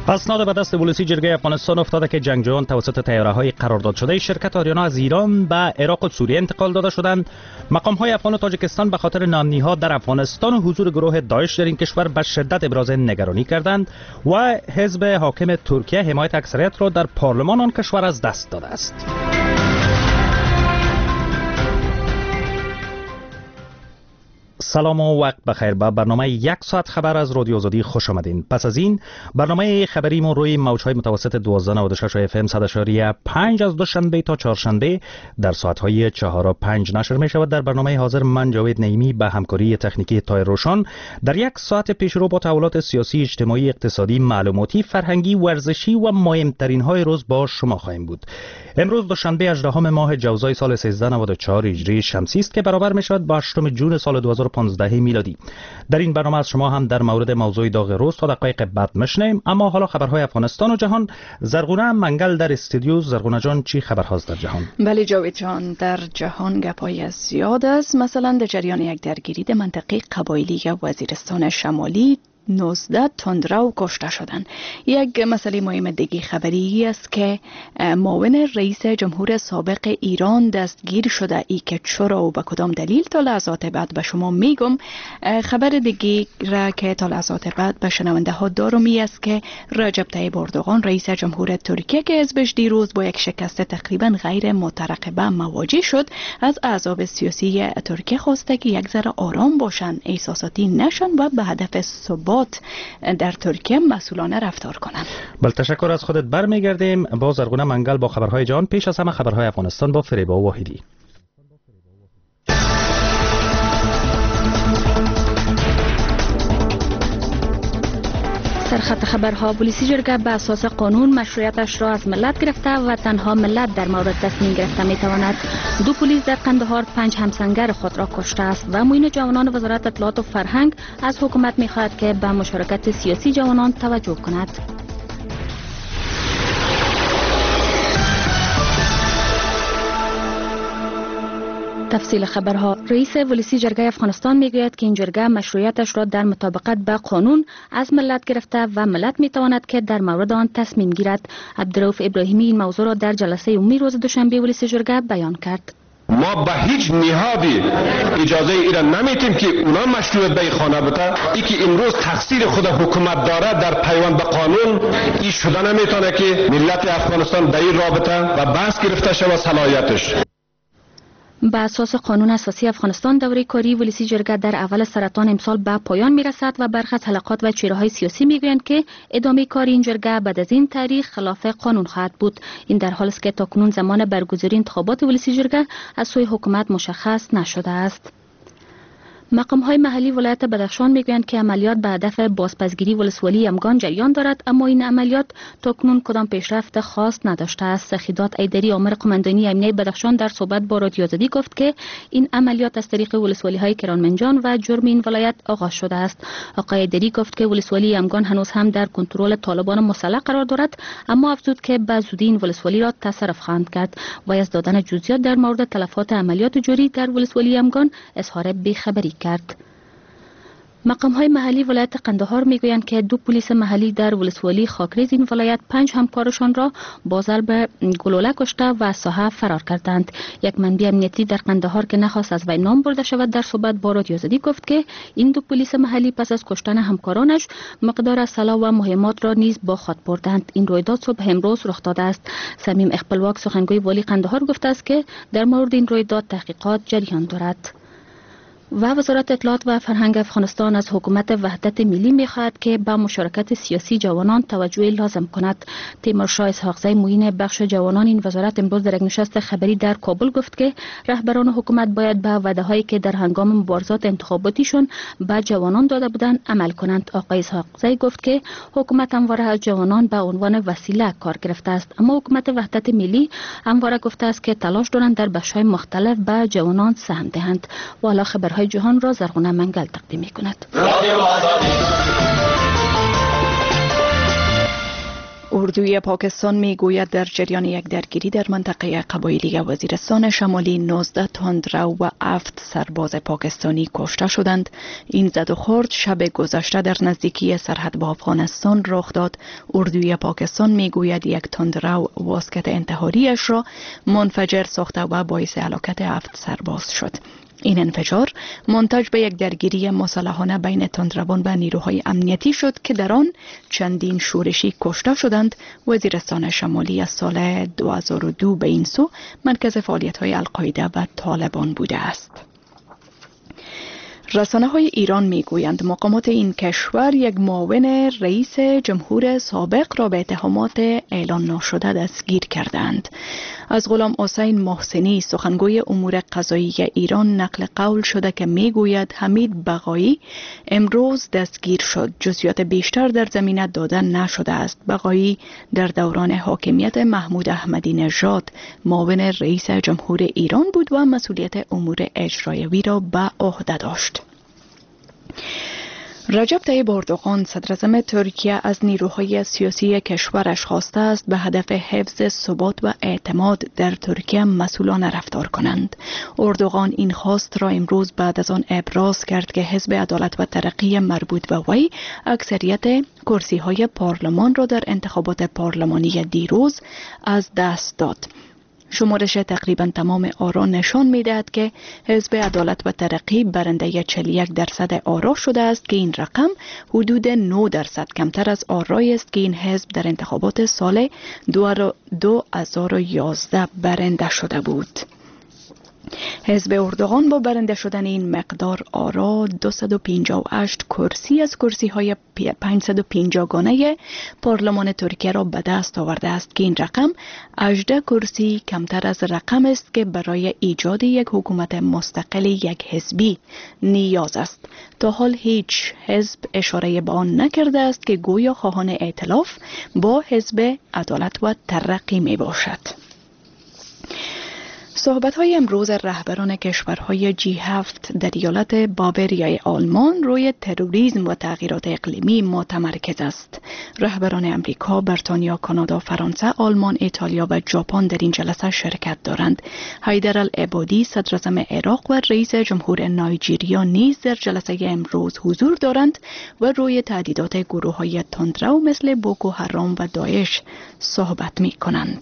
اسناد به دست ولسی جرگه افغانستان افتاده که جنگجویان توسط طیاره‌های قرارداد شده شرکت آریانا از ایران به عراق و سوریه انتقال داده شدند. مقام‌های افغان و تاجیکستان به خاطر ناامنی‌ها در افغانستان و حضور گروه داعش در این کشور به شدت ابراز نگرانی کردند و حزب حاکم ترکیه حمایت اکثریت را در پارلمان آن کشور از دست داده است. سلام و وقت بخیر. به برنامه 1 ساعت خبر از رادیو آزادی خوش آمدین. پس از این برنامه خبری ما روی موج‌های متوسط 1296 FM 100.5 از دوشنبه تا چهارشنبه در ساعت‌های 4 و 5 نشر می شود. در برنامه حاضر من جاوید نعیمی به همکاری تکنیکی تایر روشن در 1 ساعت پیشرو با تحولات سیاسی، اجتماعی، اقتصادی، معلوماتی، فرهنگی، ورزشی و مهمترین های روز با شما خواهیم بود. امروز دوشنبه 18 ماه جوزای سال 1394 هجری شمسی است که برابر می شود با 8 جون سال 2015 میلادی. در این برنامه از شما هم در مورد موضوع داغ روز تا دقایق بعد میشنیم، اما حالا خبرهای افغانستان و جهان. زرغونه منگل در استودیو. زرغونه جان، چی خبرهاست در جهان؟ بله جاوید جان، در جهان گپای زیاد است. مثلا در جریان یک درگیری در منطقه قبایلی وزیرستان شمالی 19 تندرو کشته شدند. یک مسئله مهم دیگه خبری است که معاون رئیس جمهور سابق ایران دستگیر شده. ای که چرا و به کدام دلیل تا لحظات بعد به شما میگم. خبر دیگه را که تا لحظات بعد به شنونده ها دارم است که رجب طیب اردوغان رئیس جمهور ترکیه که حزبش دیروز با یک شکست تقریبا غیر مترقبه مواجه شد، از احزاب سیاسی ترکیه خواسته که یک ذره آرام باشن، احساساتی نشن و به هدف ثبات در ترکیه مسئولانه رفتار کنند. بله، تشکر از خودت. برمیگردیم با زرغونه منگل با خبرهای جهان. پیش از همه خبرهای افغانستان با فریبا واحدی. سرخط خبرها: پلیسی جرگه به اساس قانون مشروعیتش را از ملت گرفته و تنها ملت در مورد تصمیم گرفته می تواند. 2 پلیس در قندهار 5 همسنگر خود را کشته است و معین جوانان وزارت اطلاعات و فرهنگ از حکومت می خواهد که به مشارکت سیاسی جوانان توجه کند. تفصیل خبرها: رئیس ولسی جرگه افغانستان میگوید که این جرگه مشروعیتش را در مطابقت با قانون از ملت گرفته و ملت میتواند که در مورد آن تصمیم گیرد. عبدالرؤف ابراهیمی این موضوع را در جلسه عمومی روز دوشنبه ولسی جرگه بیان کرد. ما به هیچ نهادی اجازه ایران نمیتیم که اونا مشروعیت به خانه بده. ای که امروز تقصیر خود حکومت داره در پیوند به قانون، این شده نمیتونه که ملت افغانستان به این رابطه و بحث گرفته شود صلاحیتش. به اساس قانون اساسی افغانستان دوره کاری ولسی جرگه در اول سرطان امسال به پایان میرسد و برخی از حلقات و چهره‌های سیاسی میگویند که ادامه کار این جرگه بعد از این تاریخ خلاف قانون خواهد بود. این در حالی است که تاکنون زمان برگزاری انتخابات ولسی جرگه از سوی حکومت مشخص نشده است. مقام‌های محلی ولایت بدخشان میگویند که عملیات به هدف بازپسگیری ولسوالی یمگان جریان دارد، اما این عملیات تاکنون کدام پیشرفت خاص نداشته است. سخیدات ایدری آمر قماندانی امنیه بدخشان در صحبت با رادیو آزادی گفت که این عملیات از طریق ولسوالی‌های کرانمنجان و جرم این ولایت آغاز شده است. آقای ایدری گفت که ولسوالی یمگان هنوز هم در کنترل طالبان مسلح قرار دارد، اما افزود که به زودی این ولسوالی را تصرف خواهند کرد و از دادن جزئیات در مورد تلفات عملیات جوری در ولسوالی یمگان اظهار بی‌خبری کرد. مقام‌های محلی ولایت قندهار میگویند که 2 پلیس محلی در ولسوالی خاکریز این ولایت 5 همکارشان را با ضرب گلوله کشته و از ساحه فرار کردند. یک منبع امنیتی در قندهار که نخواست از وی نام برده شود در صحبت با رادیو آزادی گفت که این 2 پلیس محلی پس از کشتن همکارانش مقدار سلاح و مهمات را نیز با خود بردند. این رویداد صبح امروز رخ داده است. صمیم اقبالواک سخنگوی والی قندهار گفته است که در مورد این رویداد تحقیقات جریان دارد. و وزارت اطلاعات و فرهنگ افغانستان از حکومت وحدت ملی می‌خواهد که به مشارکت سیاسی جوانان توجه لازم کند. تیمورشاه اسحاقزی معین بخش جوانان این وزارت امروز در یک نشست خبری در کابل گفت که رهبران حکومت باید به وعده‌هایی که در هنگام مبارزات انتخاباتیشان به جوانان داده بودند عمل کنند. آقای اسحاقزی گفت که حکومت همواره از جوانان به عنوان وسیله کار گرفته است، اما حکومت وحدت ملی همواره گفته است که تلاش دارند در بخش‌های مختلف به جوانان سهم دهند. و حالا خبرهای جهان را زرغونه منگل تقدیم می‌کند. اردوی پاکستان میگوید در جریان یک درگیری در منطقه قبایلی وزیرستان شمالی 19 تندرو و 7 سرباز پاکستانی کشته شدند. این زد و خورد شب گذشته در نزدیکی سرحد با افغانستان رخ داد. اردوی پاکستان میگوید یک تندرو واسکت انتحاریش را منفجر ساخته و باعث هلاکت 7 سرباز شد. این انفجار منتج به یک درگیری مسلحانه بین تندروان و نیروهای امنیتی شد که در آن چندین شورشی کشته شدند. وزیرستان شمالی از سال 2002 به این سو مرکز فعالیت‌های القاعده و طالبان بوده است. رسانه‌های ایران میگویند مقامات این کشور یک معاون رئیس جمهور سابق را به اتهامات اعلان ناشده دستگیر کردند. از غلام حسین محسنی سخنگوی امور قضایی ایران نقل قول شده که میگوید حمید بقایی امروز دستگیر شد. جزئیات بیشتر در زمینه داده نشده است. بقایی در دوران حاکمیت محمود احمدی نژاد معاون رئیس جمهور ایران بود و مسئولیت امور اجرایی را به عهده داشت. رجب طیب اردوغان صدراعظم ترکیه از نیروهای سیاسی کشورش خواسته است به هدف حفظ ثبات و اعتماد در ترکیه مسئولانه رفتار کنند. اردوغان این خواست را امروز بعد از آن ابراز کرد که حزب عدالت و ترقی مربوط به وی اکثریت کرسی‌های پارلمان را در انتخابات پارلمانی دیروز از دست داد. شمارش تقریبا تمام آرا نشان می‌دهد که حزب عدالت و ترقی برنده 41% آرا شده است که این رقم حدود 9% کمتر از آرایی است که این حزب در انتخابات سال 2011 برنده شده بود. حزب اردوغان با برنده شدن این مقدار آرا 258 کرسی از کرسی‌های 550 گانه پارلمان ترکیه را به دست آورده است که این رقم 18 کرسی کمتر از رقم است که برای ایجاد یک حکومت مستقل یک حزبی نیاز است. تا حال هیچ حزب اشاره به آن نکرده است که گویا خواهان ائتلاف با حزب عدالت و ترقی می باشد. صحبت‌های امروز رهبران کشورهای G7 در ایالت باوریای آلمان روی تروریسم و تغییرات اقلیمی متمرکز است. رهبران امریکا، بریتانیا، کانادا، فرانسه، آلمان، ایتالیا و ژاپن در این جلسه شرکت دارند. حیدرالعبادی صدراعظم عراق و رئیس جمهور نایجیریا نیز در جلسه امروز حضور دارند و روی تهدیدات گروه‌های تندرو مثل بوکو حرام و داعش صحبت می‌کنند.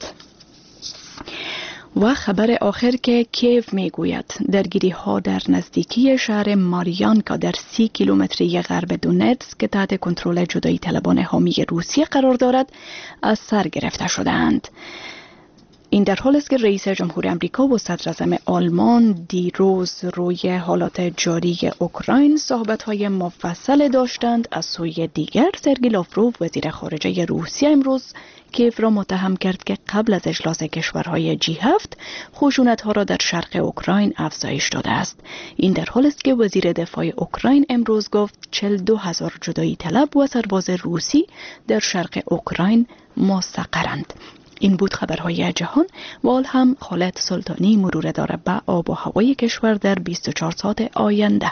و خبر آخر که کیف میگوید درگیری ها در نزدیکی شهر ماریانکا در 30 کیلومتری غرب دونتسک که تحت کنترل جدایی طلبان حامی روسیه قرار دارد از سر گرفته شدند. این در حال است که رئیس جمهور امریکا و صدراعظم آلمان دیروز روی حالات جاری اوکراین صحبت‌های مفصل داشتند. از سوی دیگر سرگئی لاوروف وزیر خارجه روسیه امروز کیف را متهم کرد که قبل از اجلاس کشورهای G7 خشونت‌ها را در شرق اوکراین افزایش داده است. این در حال است که وزیر دفاع اوکراین امروز گفت 42,000 جدایی طلب و سرباز روسی در شرق اوکراین مستقرند. این بود خبرهای جهان و حال هم خالد سلطانی مرور داره به آب و هوای کشور در 24 ساعت آینده.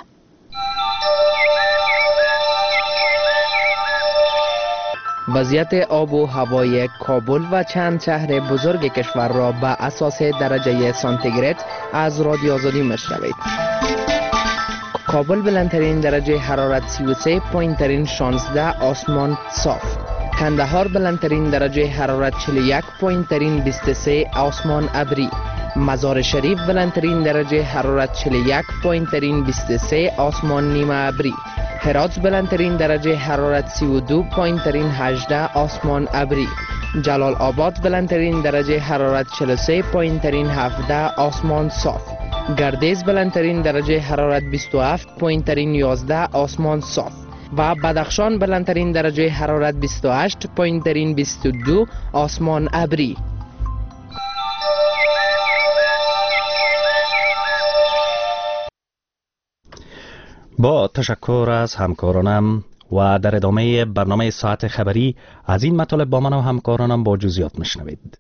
وضعیت آب و هوای کابل و چند شهر بزرگ کشور را به اساس درجه سانتیگراد از رادیو آزادی مشنوید. کابل بلندترین درجه حرارت 33، پایینترین 16، آسمان صاف. کندهار بلندترین درجه حرارت 41، پایینترین 23، آسمان ابری. مزار شریف بلندترین درجه حرارت 41، پایینترین 23، آسمان نیمه ابری. هرات بلندترین درجه حرارت 32، پایینترین 18، آسمان ابری. جلال آباد بلندترین درجه حرارت 43، پایینترین 17، آسمان صاف. گردیز بلندترین درجه حرارت 27، پایینترین 11، آسمان صاف. و بدخشان بلندترین درجه حرارت 28، پایینترین 22، آسمان ابری. با تشکر از همکارانم و در ادامه برنامه ساعت خبری از این مطالب با من و همکارانم با جزئیات میشنوید.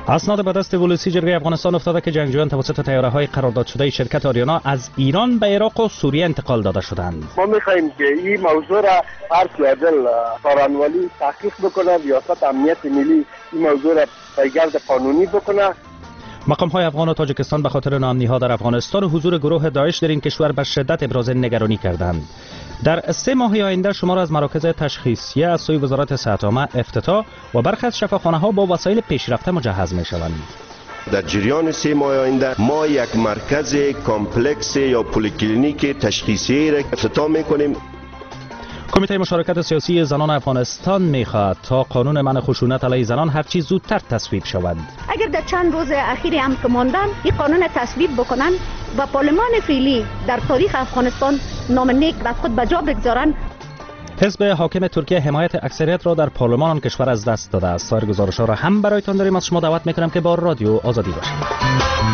اسناد به دست ولسی جرگه افغانستان افتاده که جنگجویان توسط طیاره‌های قرارداد شده شرکت آریانا از ایران به عراق و سوریه انتقال داده شدند. ما می‌خواهیم که این موضوع را هر سویدل سارانوالی تحقیق بکنه، ریاست امنیت ملی این موضوع را پیگرد قانونی بکنه. مقام‌های افغان و تاجیکستان به خاطر ناامنی‌ها در افغانستان و حضور گروه داعش در این کشور به شدت ابراز نگرانی کردند. در 3 ماه آینده شمار از مراکز تشخیصیه از سوی وزارت صحت عامه افتتاح و برخی از شفاخانه‌ها با وسایل پیشرفته مجهز می‌شوند. در جریان 3 ماه آینده ما یک مرکز کامپلکس یا پلیکلینیک تشخیصی را افتتاح می‌کنیم. کمیته مشارکت سیاسی زنان افغانستان می‌خواهد تا قانون منع خشونت علیه زنان هر چیز زودتر تصویب شود. اگر در چند روز اخیر هم که ماندن این قانون تصویب بکنن و پارلمان فعلی در تاریخ افغانستان نام نیک بر خود به جا بگذارن. حزب حاکم ترکیه حمایت اکثریت را در پارلمان آن کشور از دست داده است. سایر گزارش‌ها را هم برایتان داریم. از شما دعوت می‌کنم که با رادیو آزادی باشید.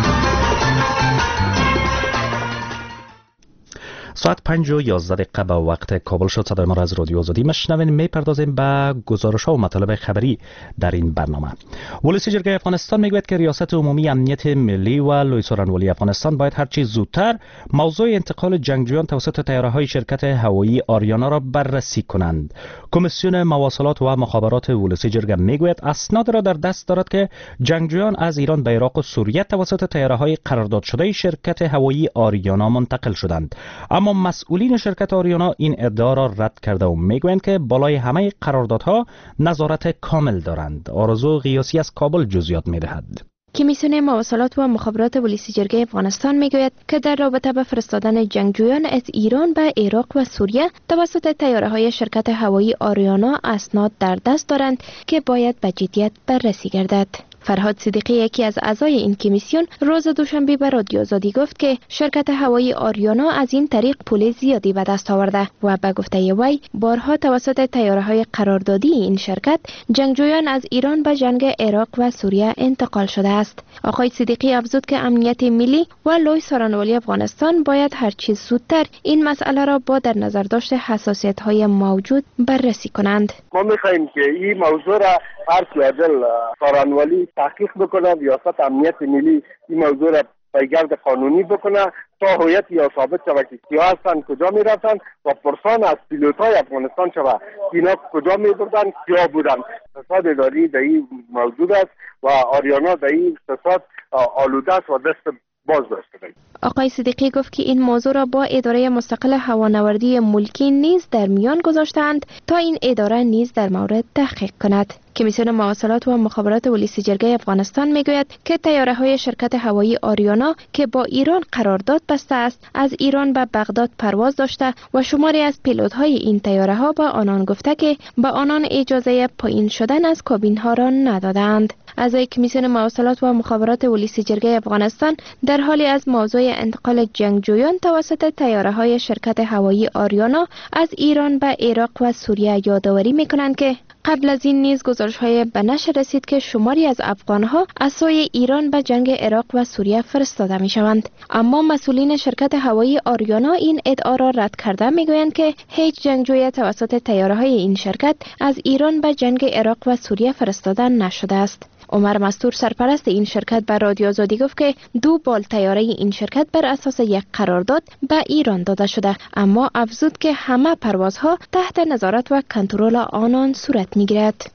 ساعت 5:11 به وقت کابل شد. صدای ما را از رادیو آزادی مشنوین. میپردازیم به گزارش‌ها و مطالب خبری در این برنامه. ولسی جرگه افغانستان میگوید که ریاست عمومی امنیت ملی و لوی سارانوالی افغانستان باید هر چیز زودتر موضوع انتقال جنگجویان توسط طیاره‌های شرکت هوایی آریانا را بررسی کنند. کمیسیون مواصلات و مخابرات ولسی جرگه میگوید اسناد را در دست دارد که جنگجویان از ایران به عراق و سوریه توسط طیاره‌های قرارداد شده شرکت هوایی آریانا منتقل شدند. اما مسئولین شرکت آریانا این ادعا را رد کرده و میگویند که بالای همه قراردادها نظارت کامل دارند. آرزو قیاسی از کابل جزئیات میدهد. کمیسیون مواصلات و مخابرات ولسی جرگه افغانستان میگوید که در رابطه با فرستادن جنگجویان از ایران به عراق و سوریه توسط طیاره‌های شرکت هوایی آریانا اسناد در دست دارند که باید به جدیت بررسی گردد. فرهاد صدیقی یکی از اعضای این کمیسیون روز دوشنبه به رادیو آزادی گفت که شرکت هوایی آریانا از این طریق پول زیادی به دست آورده و به گفته وی بارها توسط طیاره‌های قراردادی این شرکت جنگجویان از ایران به جنگ عراق و سوریه انتقال شده است. آقای صدیقی افزود که امنیت ملی و لوی سارانوالی افغانستان باید هر چیز زودتر این مسئله را با در نظر داشت حساسیت‌های موجود بررسی کنند. ما می‌خواهیم که این موضوع را هر سویدل سارانوالی تحقیق بکنه، ریاست امنیت ملی این موضوع را پیگرد قانونی بکنه تا هویت یا ثابت شود که کیا هستند، کجا میرفتند و پرسان از پیلوت‌های افغانستان شود اینا کجا میبردند، کیا بودند. فساد اداری در این موجود است و آریانا در این فساد آلوده است و دست باز داشته. آقای صدیقی گفت که این موضوع را با اداره مستقل هوانوردی ملکی نیز در میان گذاشتند تا این اداره نیز در مورد تحقیق کند. کمیسیون مواصلات و مخابرات ولسی جرگه افغانستان میگوید که طیاره‌های شرکت هوایی آریانا که با ایران قرارداد بسته است از ایران به بغداد پرواز داشته و شماری از پیلوت‌های این طیاره‌ها به آنان گفته که به آنان اجازه پایین شدن از کابین‌ها را ندادند. اعضای کمیسیون مواصلات و مخابرات ولسی جرگه افغانستان در حالی از موضوع انتقال جنگجویان توسط طیاره‌های شرکت هوایی آریانا از ایران به عراق و سوریه یادآوری می‌کنند که قبل از این نیز گزارش‌های به نشر رسید که شماری از افغان‌ها از سوی ایران به جنگ عراق و سوریه فرستاده می‌شوند. اما مسئولین شرکت هوایی آریانا این ادعا را رد کرده می‌گویند که هیچ جنگجوی توسط طیاره‌های این شرکت از ایران به جنگ عراق و سوریه فرستاده نشده است. عمر مستور سرپرست این شرکت به رادیو آزادی گفت که 2 بال طیاره این شرکت بر اساس یک قرارداد به ایران داده شده، اما افزود که همه پروازها تحت نظارت و کنترل آنان صورت میگیرد.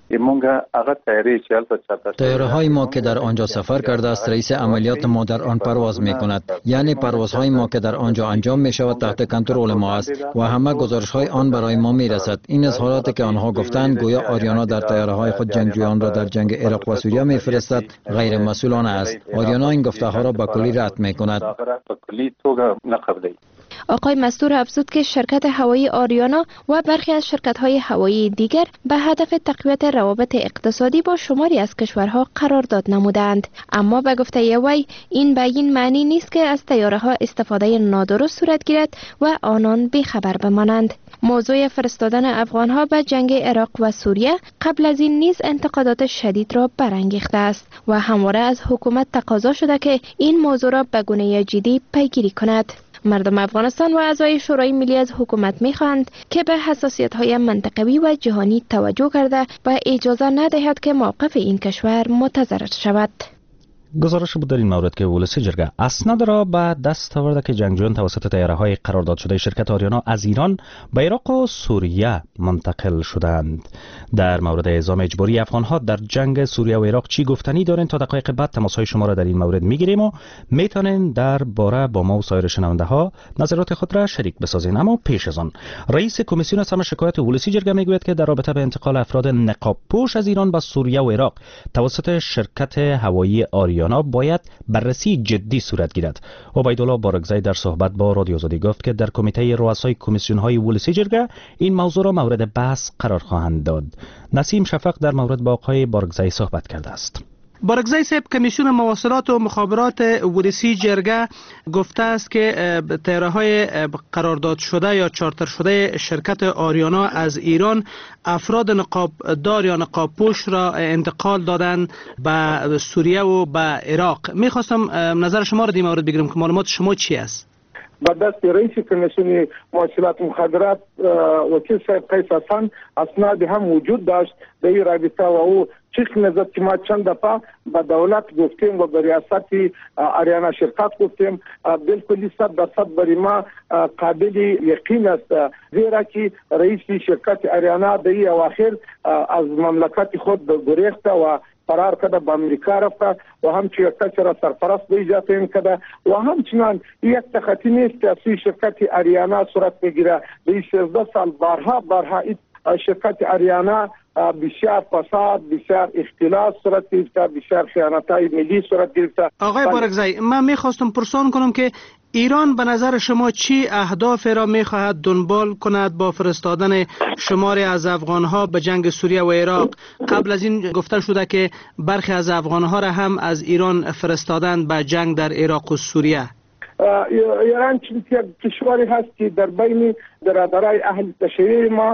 طیاره‌های ما که در آنجا سفر کرده است رئیس عملیات ما در آن پرواز می‌کند، یعنی پروازهای ما که در آنجا انجام می‌شود تحت کنترل ما است و همه گزارش‌های آن برای ما می‌رسد. این اظهاراتی که آنها گفتند گویا آریانا در طیاره‌های خود جنگجویان را در جنگ عراق و سوریه می‌فرستد غیر مسئولانه است. آریانا این گفته‌ها را به کلی رد می‌کند. آقای مستور افزود که شرکت هوایی آریانا و برخی از شرکت‌های هوایی دیگر به هدف تقویت روابط اقتصادی با شماری از کشورها قرارداد نمودند، اما به گفته وی این به این معنی نیست که از طیاره‌ها استفاده نادرست صورت گیرد و آنان بی‌خبر بمانند. موضوع فرستادن افغان‌ها به جنگ عراق و سوریه قبل از این نیز انتقادات شدید را برانگیخته است و همواره از حکومت تقاضا شده که این موضوع را به گونه جدی پیگیری کند. مردم افغانستان و اعضای شورای ملی از حکومت می‌خواهند که به حساسیت‌های منطقوی و جهانی توجه کرده و اجازه ندهد که موقف این کشور متضرر شود. گزارش بود در این مورد که ولسی جرگه اسناد را به دست آورده که جنگجویان توسط طیاره‌های قرارداد شده شرکت آریانا از ایران به عراق و سوریه منتقل شدند. در مورد اعزام اجباری افغان‌ها در جنگ سوریه و عراق چی گفتنی دارین؟ تا دقایق بعد تماس‌های شما را در این مورد می‌گیریم و میتونین در باره با ما و سایر شنونده‌ها نظرات خود را شریک بسازین. اما پیش از آن رئیس کمیسیون سم شکایت ولسی جرگه میگوید که در رابطه با انتقال افراد نقاب پوش از ایران به سوریه و عراق توسط شرکت هوایی آریانا باید بررسی جدی صورت گیرد. عبیدالله بارگزی در صحبت با رادیو آزادی گفت که در کمیته رؤسای کمیسیون‌های ولسی جرگه این موضوع را مورد بحث قرار خواهند داد. نسیم شفق در مورد با آقای بارگزی صحبت کرده است. بارگزی صاحب، کمیسیون مواصلات و مخابرات ولسی جرگه گفته است که طیاره‌های قرارداد شده یا چارتر شده شرکت آریانا از ایران افراد نقاب دار یا نقاب پوش را انتقال دادند به سوریه و به عراق. میخواستم نظر شما را در این مورد بگیرم که معلومات شما چی است؟ با دست رئیس کمیسیون مواصلات و مخابرات وکیل صاحب قیس حسن اسناد هم وجود داشت در این رابطه و او چیخ نزد که ما چند دفعه به دولت گفتیم و به ریاست آریانا شرکت گفتیم، بالکل 100% برای ما قابل یقین است، زیرا که رئیس شرکت آریانا در این اواخر از مملکت خود گریخته و فرار کرده، به امریکا رفته و همچنین یک کسی را سرپرست به ایجاد تعیین کرده و همچنان یک تخطی نیست که از شرکت آریانا صورت بگیره. در 13 سال بارها شرکت آریانا بسیار فساد، بسیار اختلاس صورت گرفته، بسیار خیانت‌های ملی صورت گرفته. آقای بارگزی، من میخواستم پرسان کنم که ایران به نظر شما چی اهداف را میخواهد دنبال کند با فرستادن شماری از افغانها به جنگ سوریه و عراق؟ قبل از این گفته شده که برخی از افغانها را هم از ایران فرستادن به جنگ در عراق و سوریه. ایران چون یک کشوری هست که در بین برادرای اهل تشیع ما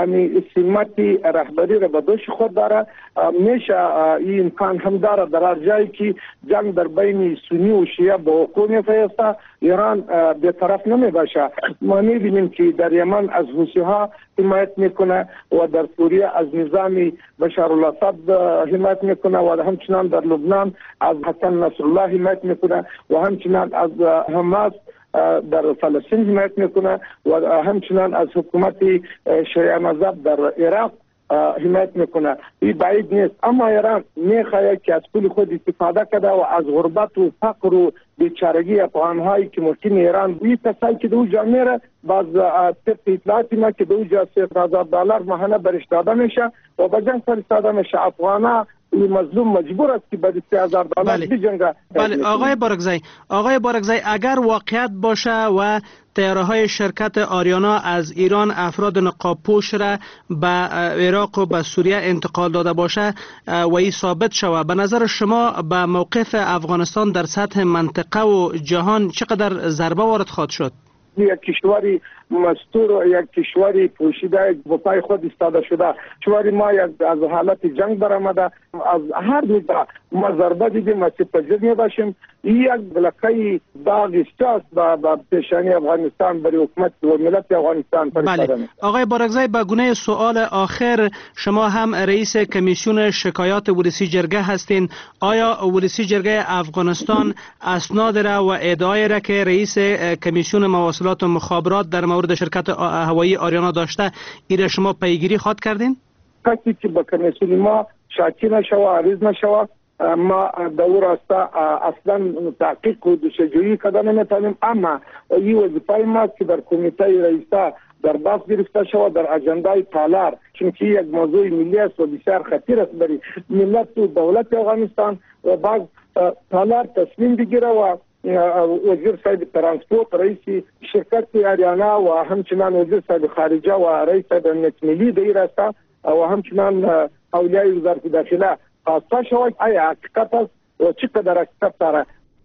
سمتی رهبری را به دوش خود داره، میشه این امکان هم داره در هر جایی که جنگ در بین سنی و شیعه با وقوع میفته ایران بی‌طرف نمی باشه. ما میبینیم که در یمن از حوثی ها حمایت میکنه و در سوریه از نظام بشار الاسد حمایت میکنه و همچنان در لبنان از حسن نصرالله حمایت میکنه و همچنان از حماس در فلسطین حمایت میکنه و همچنان از حکومت شیعه مذهب در عراق حمایت میکنه. این بعید نیست، اما ایران میخواهد که از پول خود استفاده کرده و از غربت و فقر و بیچارگی افغانهایی که ممکن ایران این کسایی که دو جا میره باز طبق اطلاعاتی ما که دو جا $3,000 ماهانه برش داده میشه و به جنگ فرستاده میشه. افغانها مظلوم مجبور است که به $3,000 بجنگه. بله آقای بارگزی، اگر واقعیت باشه و طیاره‌های شرکت آریانا از ایران افراد نقاب پوش را به عراق و به سوریه انتقال داده باشه و این ثابت شود، به نظر شما به موقف افغانستان در سطح منطقه و جهان چقدر ضربه وارد خواهد شد؟ یک کشوری مستور و یک کشوری پوشیده با پای خود ایستاده شده، کشوری ما از حالت جنگ برآمده، از هر دو ما ضربه دیدیم و پذیر میباشیم. یک بلکه داغ است با پیشانی افغانستان برای حکومت و ملت افغانستان. بله آقای بارگزی، به گونه سوال آخر، شما هم رئیس کمیسیون شکایات ولسی جرگه هستین. آیا ولسی جرگه افغانستان اسناد را و ادعای را که رئیس کمیسیون مواصلات و مخابرات در مورد شرکت هوایی آریانا داشته ایره شما پیگیری خواهد کردین؟ کسی که با کمیسیون ما شاکی نشوه، عریض نشوه، ما دور راستا اصلا تحقیق و دوشجویی کده نمیتونیم، اما این وظیفه ما که در کمیته رئیسا در باز گرفته شود در اجندای تالار، چونکه یک موضوع ملی است و بسیار خطیر است برای ملت و دولت افغانستان و باز تالار تصمیم بگیره و وزیر صاحب ترانسپورت، رئیس شرکت آریانا و همچنان وزیر صاحب خارجه و رئیس صاحب امنیت ملی در این راستا و همچنان اولیای وزارت داخله خواسته شود آیا حقیقت است و چقدر حقیقت داره.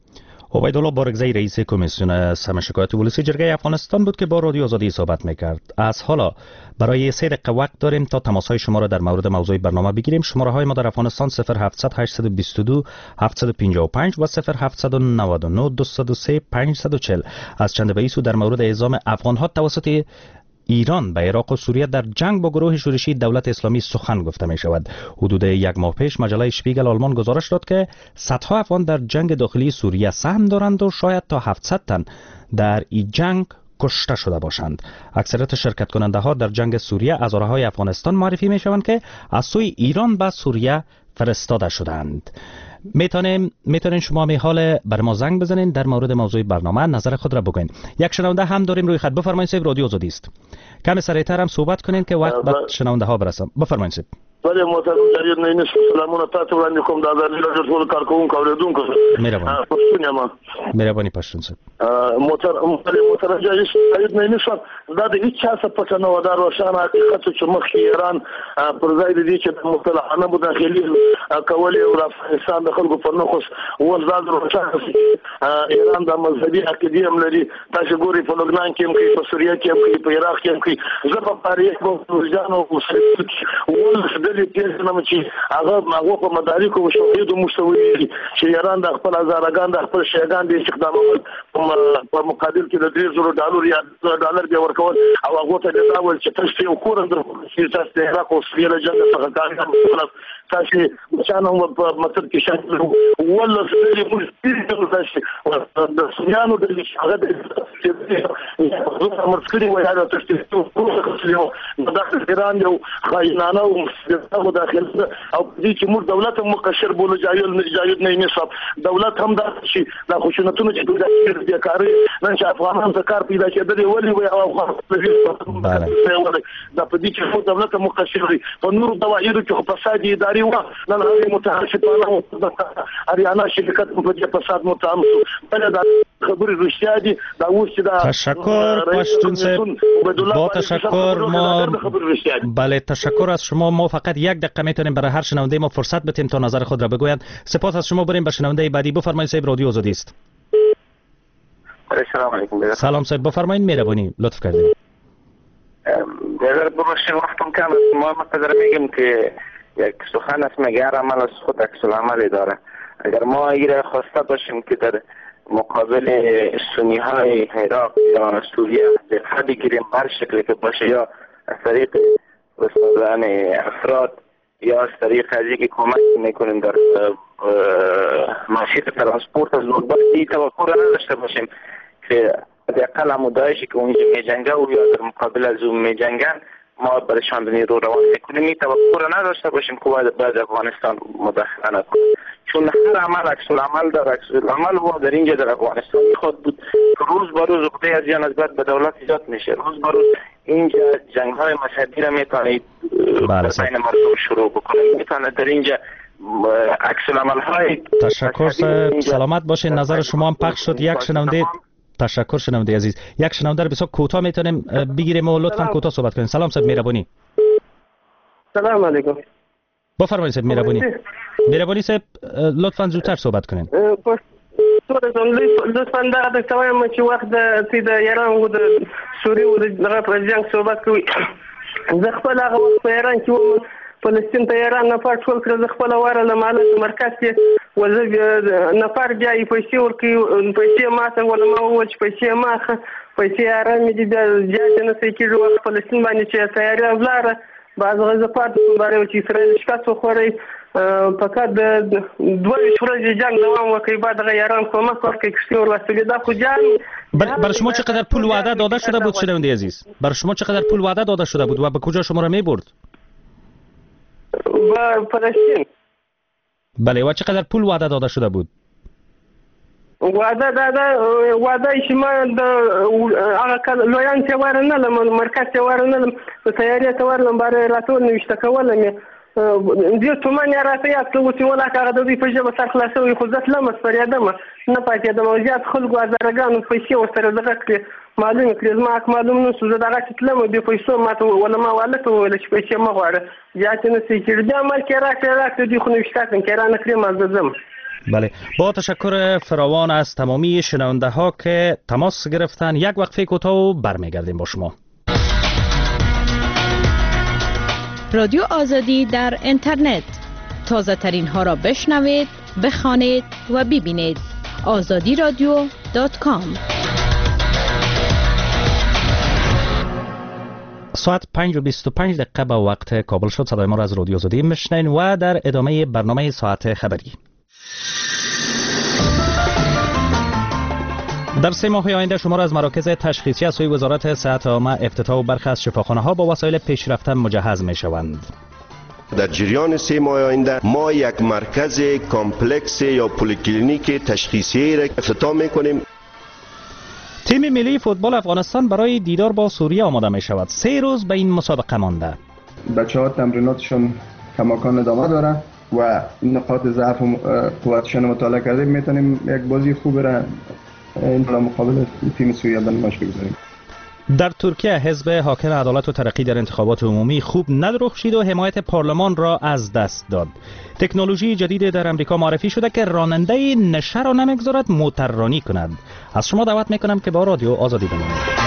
عبیدالله بارگزی رئیس کمیسیون سم شکایت ولسی جرگه افغانستان بود که با رادیو آزادی صحبت میکرد. از حالا برای 3 دقیقه وقت داریم تا تماسهای شما را در مورد موضوع برنامه بگیریم. شماره های ما در افغانستان 0700 822 755 و 0799 203 540. از چند به در مورد اعزام افغان ها توسط ایران به عراق و سوریه در جنگ با گروه شورشی دولت اسلامی سخن گفته می شود. حدود 1 ماه پیش مجله شپیگل آلمان گزارش داد که صدها افغان در جنگ داخلی سوریه سهم دارند و شاید تا 700 تن در این جنگ کشته شده باشند. اکثریت شرکت کننده ها در جنگ سوریه از های افغانستان معرفی می شوند که از سوی ایران به سوریه فرستاده شدند. میتونین شما می حال بر ما زنگ بزنین در مورد موضوع برنامه نظر خود را بگوین. یک شنونده هم داریم روی خط. بفرمایید صاحب، رادیو آزادی است. کمی سریعتر هم صحبت کنین که وقت بعد شنونده ها برسم. بفرمایید صاحب. بله محترم جریان نه سلامونه تاسو وړاندې کوم د ازادي راډیو ټول کارکونکو اوریدونکو مهرباني پښتون یم. مهرباني پښتون صاحب. محترم جریان نه نشم دا د هیڅ چا څه پټ نه و. دا روښانه حقیقت چې مخکې ایران پر ځای د دې چې د مصالحانه مداخلې کولې او افغانستان د خلکو پر نفوس وزاد روښانه ایران د مذهبي عقیدې هم لري. تاسو ګورئ په لبنان کې هم کوي، په سوریه کې هم کوي، په عراق کې هم کوي. زه په تاریخ کې ځانو وسره دلی پیژنم چې هغه په مدارکو او شواهدو مستوي چې ایران د خپل هزارګان د خپل شیګان د استخدامول په مقابل کې د $3,000 یا $1 بیا ورکول او هغه ته دا ول چې تاسو یو کور اندر چې تاسو د عراق او سوریه جنگ څخه کار تاسو مشانه په مطلب کې شامل ولا سړي مستری تاسو د سنیانو د هغه د مرسکري وایي دا تاسو ټول د ایران یو خاینانه او مداخله او دې چې موږ دولت مقشر بوله جایز نه نصاب دولت هم دا شي د خشونتونو چې دوی د کاری نن چې افغانان ته کار پیدا کېدل ولې وي او دا په دې چې دولت مقشر وي په نور دوایرو کې فساد اداري و نن هغه متحرکانه اریانا شرکت په دې فساد متهم بل دا خبري رښتیا دي دا اوس چې دا تشکر پښتون صاحب. با تشکر. ما بله تشکر از شما. ما فقط 1 دقیقه میتونیم برای هر شنونده ما فرصت بدیم تا نظر خود را بگویند. سپاس از شما. بریم به شنونده بعدی. بفرمایید صاحب، رادیو آزادی است. سلام علیکم. سلام صاحب، بفرمایید. مهربانی لطف کردید. اگر بروشین وقتم کم ما مقدر میگم که یک سخن است مگر عمل از خود عکس العمل داره. اگر ما ایره خواسته باشیم که در مقابل سنی های عراق یا سوریه دفاع بگیریم بر شکلی که باشه، یا از طریق رساندن افراد یا از طریق از اینکه کمک میکنیم در معیشت ترانسپورت از نوبتی توقع را نداشته باشیم که حداقل مدعیشی که اونجا میجنگه و یا در مقابل از اون میجنگن ما برشان نیرو روان میکنیم. این توقع را نداشته باشیم که بعد افغانستان مداخله نکنه، چون هر عمل عکس العمل داره. عکس العمل و در اینجا در افغانستان خود بود که روز به روز عقده از جان از بعد به دولت ایجاد میشه. روز به روز اینجا جنگ های مذهبی را میتونید بین مردم شروع بکنید، میتونه در اینجا عکس العمل های. تشکر. سلامت باشین. نظر شما هم پخش شد. یک شنونده. تشکر شنونده عزیز. یک شنونده بسیار کوتاه میتونیم بگیریم و لطفاً کوتاه صحبت کنین. سلام صاحب، مهربانی. سلام علیکم. بفرمایید صاحب. مهربانی صاحب لطفاً زودتر صحبت کنین. لطفاً دا توایم چې وخت د ایران او د سوریه او د جنگ صحبت کوي. زه خپل هغه وخت په ایران کې فلسطین ته ایران نفر ټول کړ. زه خپل واره له مالک مرکز کې وزه نفر بیا یې پیسې ورکوي، پیسې ماته ولا ما وویل چې پیسې ماخه پیسې ارامې دي بیا زیاتې نه صحیح کېږي. وخت فلسطین باندې چې تیاري ولاړه بعض غضبات باره چې اسرائیل شکست وخوري فقط 22 ورځې جنگ دوام وکړي بعد هغه ایران کومک ورکړي کشتۍ ورواستوي. دا خو جنگ برای شما چقدر پول وعده داده شده بود شنونده عزیز؟ برای شما چقدر پول وعده داده شده بود و به کجا شما را میبرد؟ به فلسطین. بله و چقدر پول وعده داده شده بود؟ وعده چې ما د هغه لویان چې ورنلم مرکز چې ورنلم په تیاری ته ورلم باره راتول نوشته کولم دې تومن راته یاد کړو چې ولا هغه د دې په ژبه سر خلاصوي خو ځت لمس فریادم نه پاتېدم او زیات خلکو هزارګانو پیسې ورسره دغه کړې معلومه کړې زما معلوم نه سو زه دغه چې تلم بې پیسو ماته ولا ما والته وویل چې پیسې مه غواړه زیات نه صحیح کړي بیا عمل کې راکړې دې خو نوشته کړم که را نه کړې ما زه ځم. بله، با تشکر فراوان از تمامی شنونده ها که تماس گرفتن. یک وقفه کوتاه و برمیگردیم با شما. رادیو آزادی در اینترنت، تازه ترین ها را بشنوید، بخوانید و ببینید. azadiradio.com. ساعت 5:25 به وقت کابل شد. صدای ما را از رادیو آزادی میشنین و در ادامه برنامه ساعت خبری. در 3 ماه آینده شمار از مراکز تشخیصی از سوی وزارت صحت عامه افتتاح و برخی از شفاخانه ها با وسایل پیشرفته مجهز می شوند. در جریان 3 ماه آینده ما یک مرکز کامپلکس یا پلیکلینیک تشخیصی را افتتاح می کنیم. تیم ملی فوتبال افغانستان برای دیدار با سوریه آماده می شود. 3 روز به این مسابقه مانده. بچه‌ها تمریناتشون کماکان ادامه داره و نقاط ضعف و قوتشون مطالعه کرده میتونیم یک بازی خوب را این مقابل تیم سوریه نمایش بگذاریم. در ترکیه حزب حاکم عدالت و ترقی در انتخابات عمومی خوب ندرخشید و حمایت پارلمان را از دست داد. تکنولوژی جدید در امریکا معرفی شده که راننده نشه را نمیگذارد موتررانی کند. از شما دعوت میکنم که با رادیو آزادی بمانید.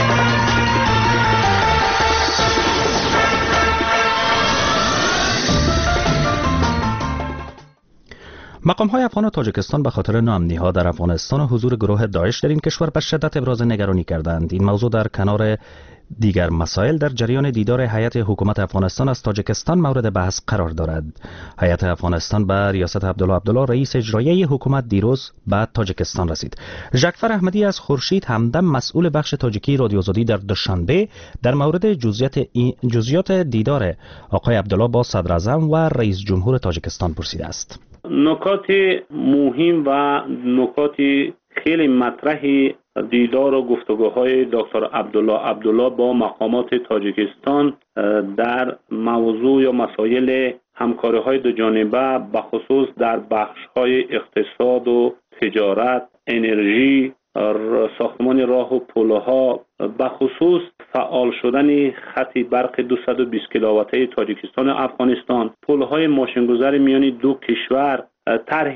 مقام‌های افغان و تاجیکستان به خاطر ناامنی‌ها در افغانستان و حضور گروه داعش در این کشور به شدت ابراز نگرانی کردند. این موضوع در کنار دیگر مسائل در جریان دیدار هیئت حکومت افغانستان از تاجیکستان مورد بحث قرار دارد. هیئت افغانستان به ریاست عبدالله رئیس اجرایی حکومت دیروز به تاجیکستان رسید. ژکفر احمدی از خورشید همدم مسئول بخش تاجیکی رادیو آزادی در دوشنبه در مورد جزئیات دیدار آقای عبدالله با صدر اعظم و رئیس جمهور تاجیکستان پرسیده است. نکات مهم و نکات خیلی مطرح دیدار و گفتگوهای دکتر عبدالله با مقامات تاجیکستان در موضوع یا مسائل همکاری‌های دو جانبه به خصوص در بخش‌های اقتصاد و تجارت، انرژی، ساختمان راه و پل‌ها، به خصوص فعال شدن خط برق 220 کیلوواته تاجیکستان و افغانستان، پل‌های ماشین‌گذار میان دو کشور، طرح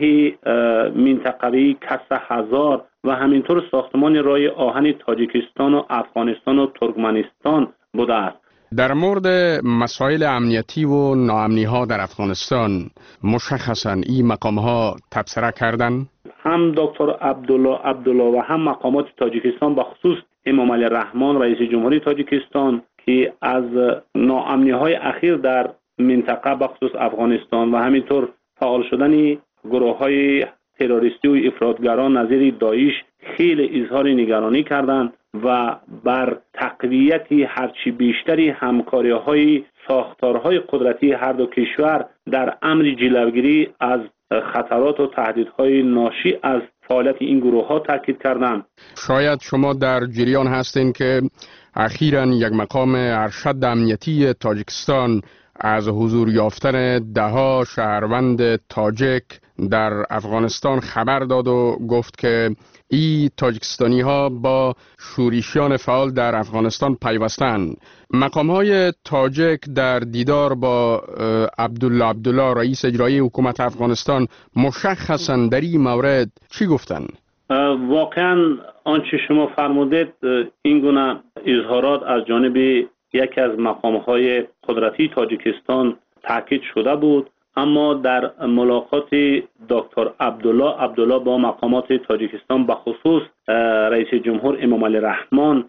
منطقه‌ای کسر هزار و همینطور ساختمان راه آهن تاجیکستان و افغانستان و ترکمنستان بوده است. در مورد مسائل امنیتی و ناامنی ها در افغانستان مشخصاً این مقام ها تبصره کردن؟ هم دکتر عبدالله و هم مقامات تاجیکستان به خصوص امام علی رحمان رئیس جمهوری تاجیکستان که از ناامنی های اخیر در منطقه به خصوص افغانستان و همینطور فعال شدن گروه های تروریستی و افراطگران نظیر داعش خیلی اظهار نگرانی کردند و بر تقویت هرچی بیشتری همکاری های ساختارهای قدرتی هر دو کشور در امر جلوگیری از خطرات و تهدیدهای ناشی از فعالیت این گروه ها تاکید کردند. شاید شما در جریان هستین که اخیراً یک مقام ارشد امنیتی تاجیکستان از حضور یافتن دهها شهروند تاجیک در افغانستان خبر داد و گفت که این تاجیکستانی ها با شورشیان فعال در افغانستان پیوستند. مقام های تاجیک در دیدار با عبدالله رئیس اجرایی حکومت افغانستان مشخصاً در این مورد چی گفتند؟ واقعاً آنچه شما فرمودید این گونه اظهارات از جانب یکی از مقام‌های قدرتی تاجیکستان تاکید شده بود، اما در ملاقات دکتر عبدالله با مقامات تاجیکستان به خصوص رئیس جمهور امام علی رحمان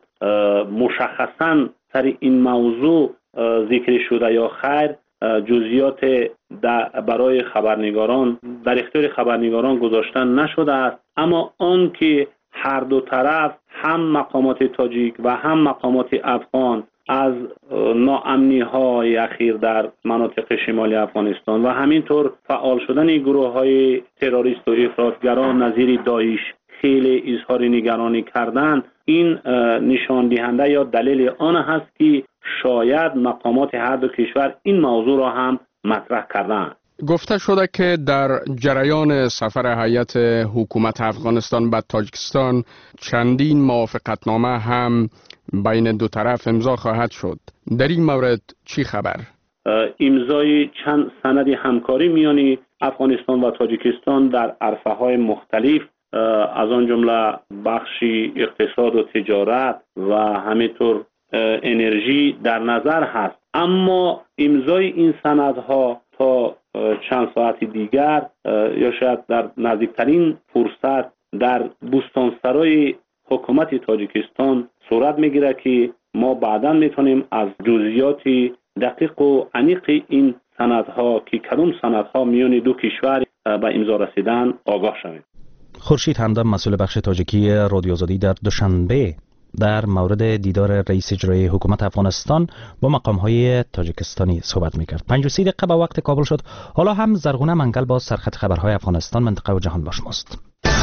مشخصاً سر این موضوع ذکر شده یا خیر جزئیات برای خبرنگاران در اختیار خبرنگاران گذاشتن نشده است، اما آن که هر دو طرف هم مقامات تاجیک و هم مقامات افغان از ناامنی های اخیر در مناطق شمالی افغانستان و همینطور فعال شدن گروه های تروریست و افراطگران نظیر داعش خیلی اظهار نگرانی کردن، این نشان دهنده یا دلیل آن هست که شاید مقامات هر دو کشور این موضوع را هم مطرح کردند. گفته شده که در جریان سفر هیئت حکومت افغانستان به تاجیکستان چندین موافقتنامه هم بین دو طرف امضا خواهد شد. در این مورد چی خبر؟ امضای چند سند همکاری میان افغانستان و تاجیکستان در عرصه‌های مختلف از آن جمله بخش اقتصاد و تجارت و همینطور انرژی در نظر هست. اما امضای این سندها تا چند ساعت دیگر یا شاید در نزدیکترین فرصت در بوستانسرای حکومت تاجیکستان صورت میگیره که ما بعداً میتونیم از جزئیات دقیق و عمیق این سندها که کدام سندها میان دو کشور به امضا رسیدن آگاه شویم. خورشید همدم مسئول بخش تاجیکی رادیو آزادی در دوشنبه در مورد دیدار رئیس اجرایی حکومت افغانستان با مقام‌های تاجیکستانی صحبت می‌کرد. 5 دقیقه به وقت کابل شد. حالا هم زرغونه منگل با سرخط خبرهای افغانستان، منطقه و جهان با شماست.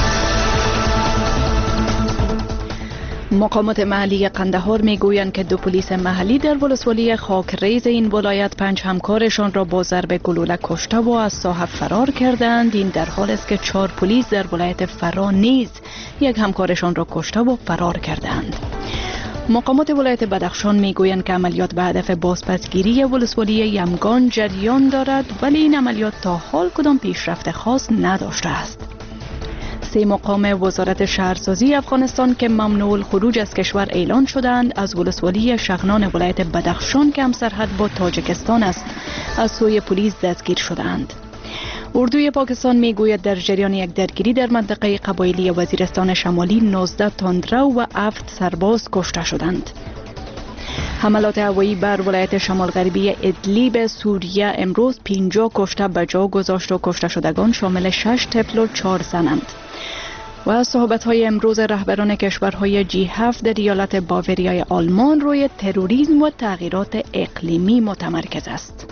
مقامات محلی قندهار میگویند که 2 پلیس محلی در ولسوالی خاکریز این ولایت 5 همکارشان را با ضرب گلوله کشته و از ساحه فرار کردند. این در حالی است که 4 پلیس در ولایت فرا نیز 1 همکارشان را کشته و فرار کردند. مقامات ولایت بدخشان میگویند که عملیات به هدف بازپسگیری ولسوالی یمگان جریان دارد، ولی این عملیات تا حال کدام پیشرفت خاص نداشته است. 3 مقام وزارت شهرسازی افغانستان که ممنوع الخروج از کشور اعلان شدند از ولسوالی شغنان ولایت بدخشان که همسرحد با تاجیکستان است از سوی پلیس دستگیر شدند. اردوی پاکستان میگوید در جریان یک درگیری در منطقه قبایلی وزیرستان شمالی 19 تندرو و 7 سرباز کشته شدند. حملات هوایی بر ولایت شمال غربی ادلیب سوریه امروز 50 کشته به جا گذاشت و کشته شدگان شامل 6 طفل و 4 زنند. و صحبت‌های امروز رهبران کشورهای G7 در ایالت باوریای آلمان روی تروریسم و تغییرات اقلیمی متمرکز است.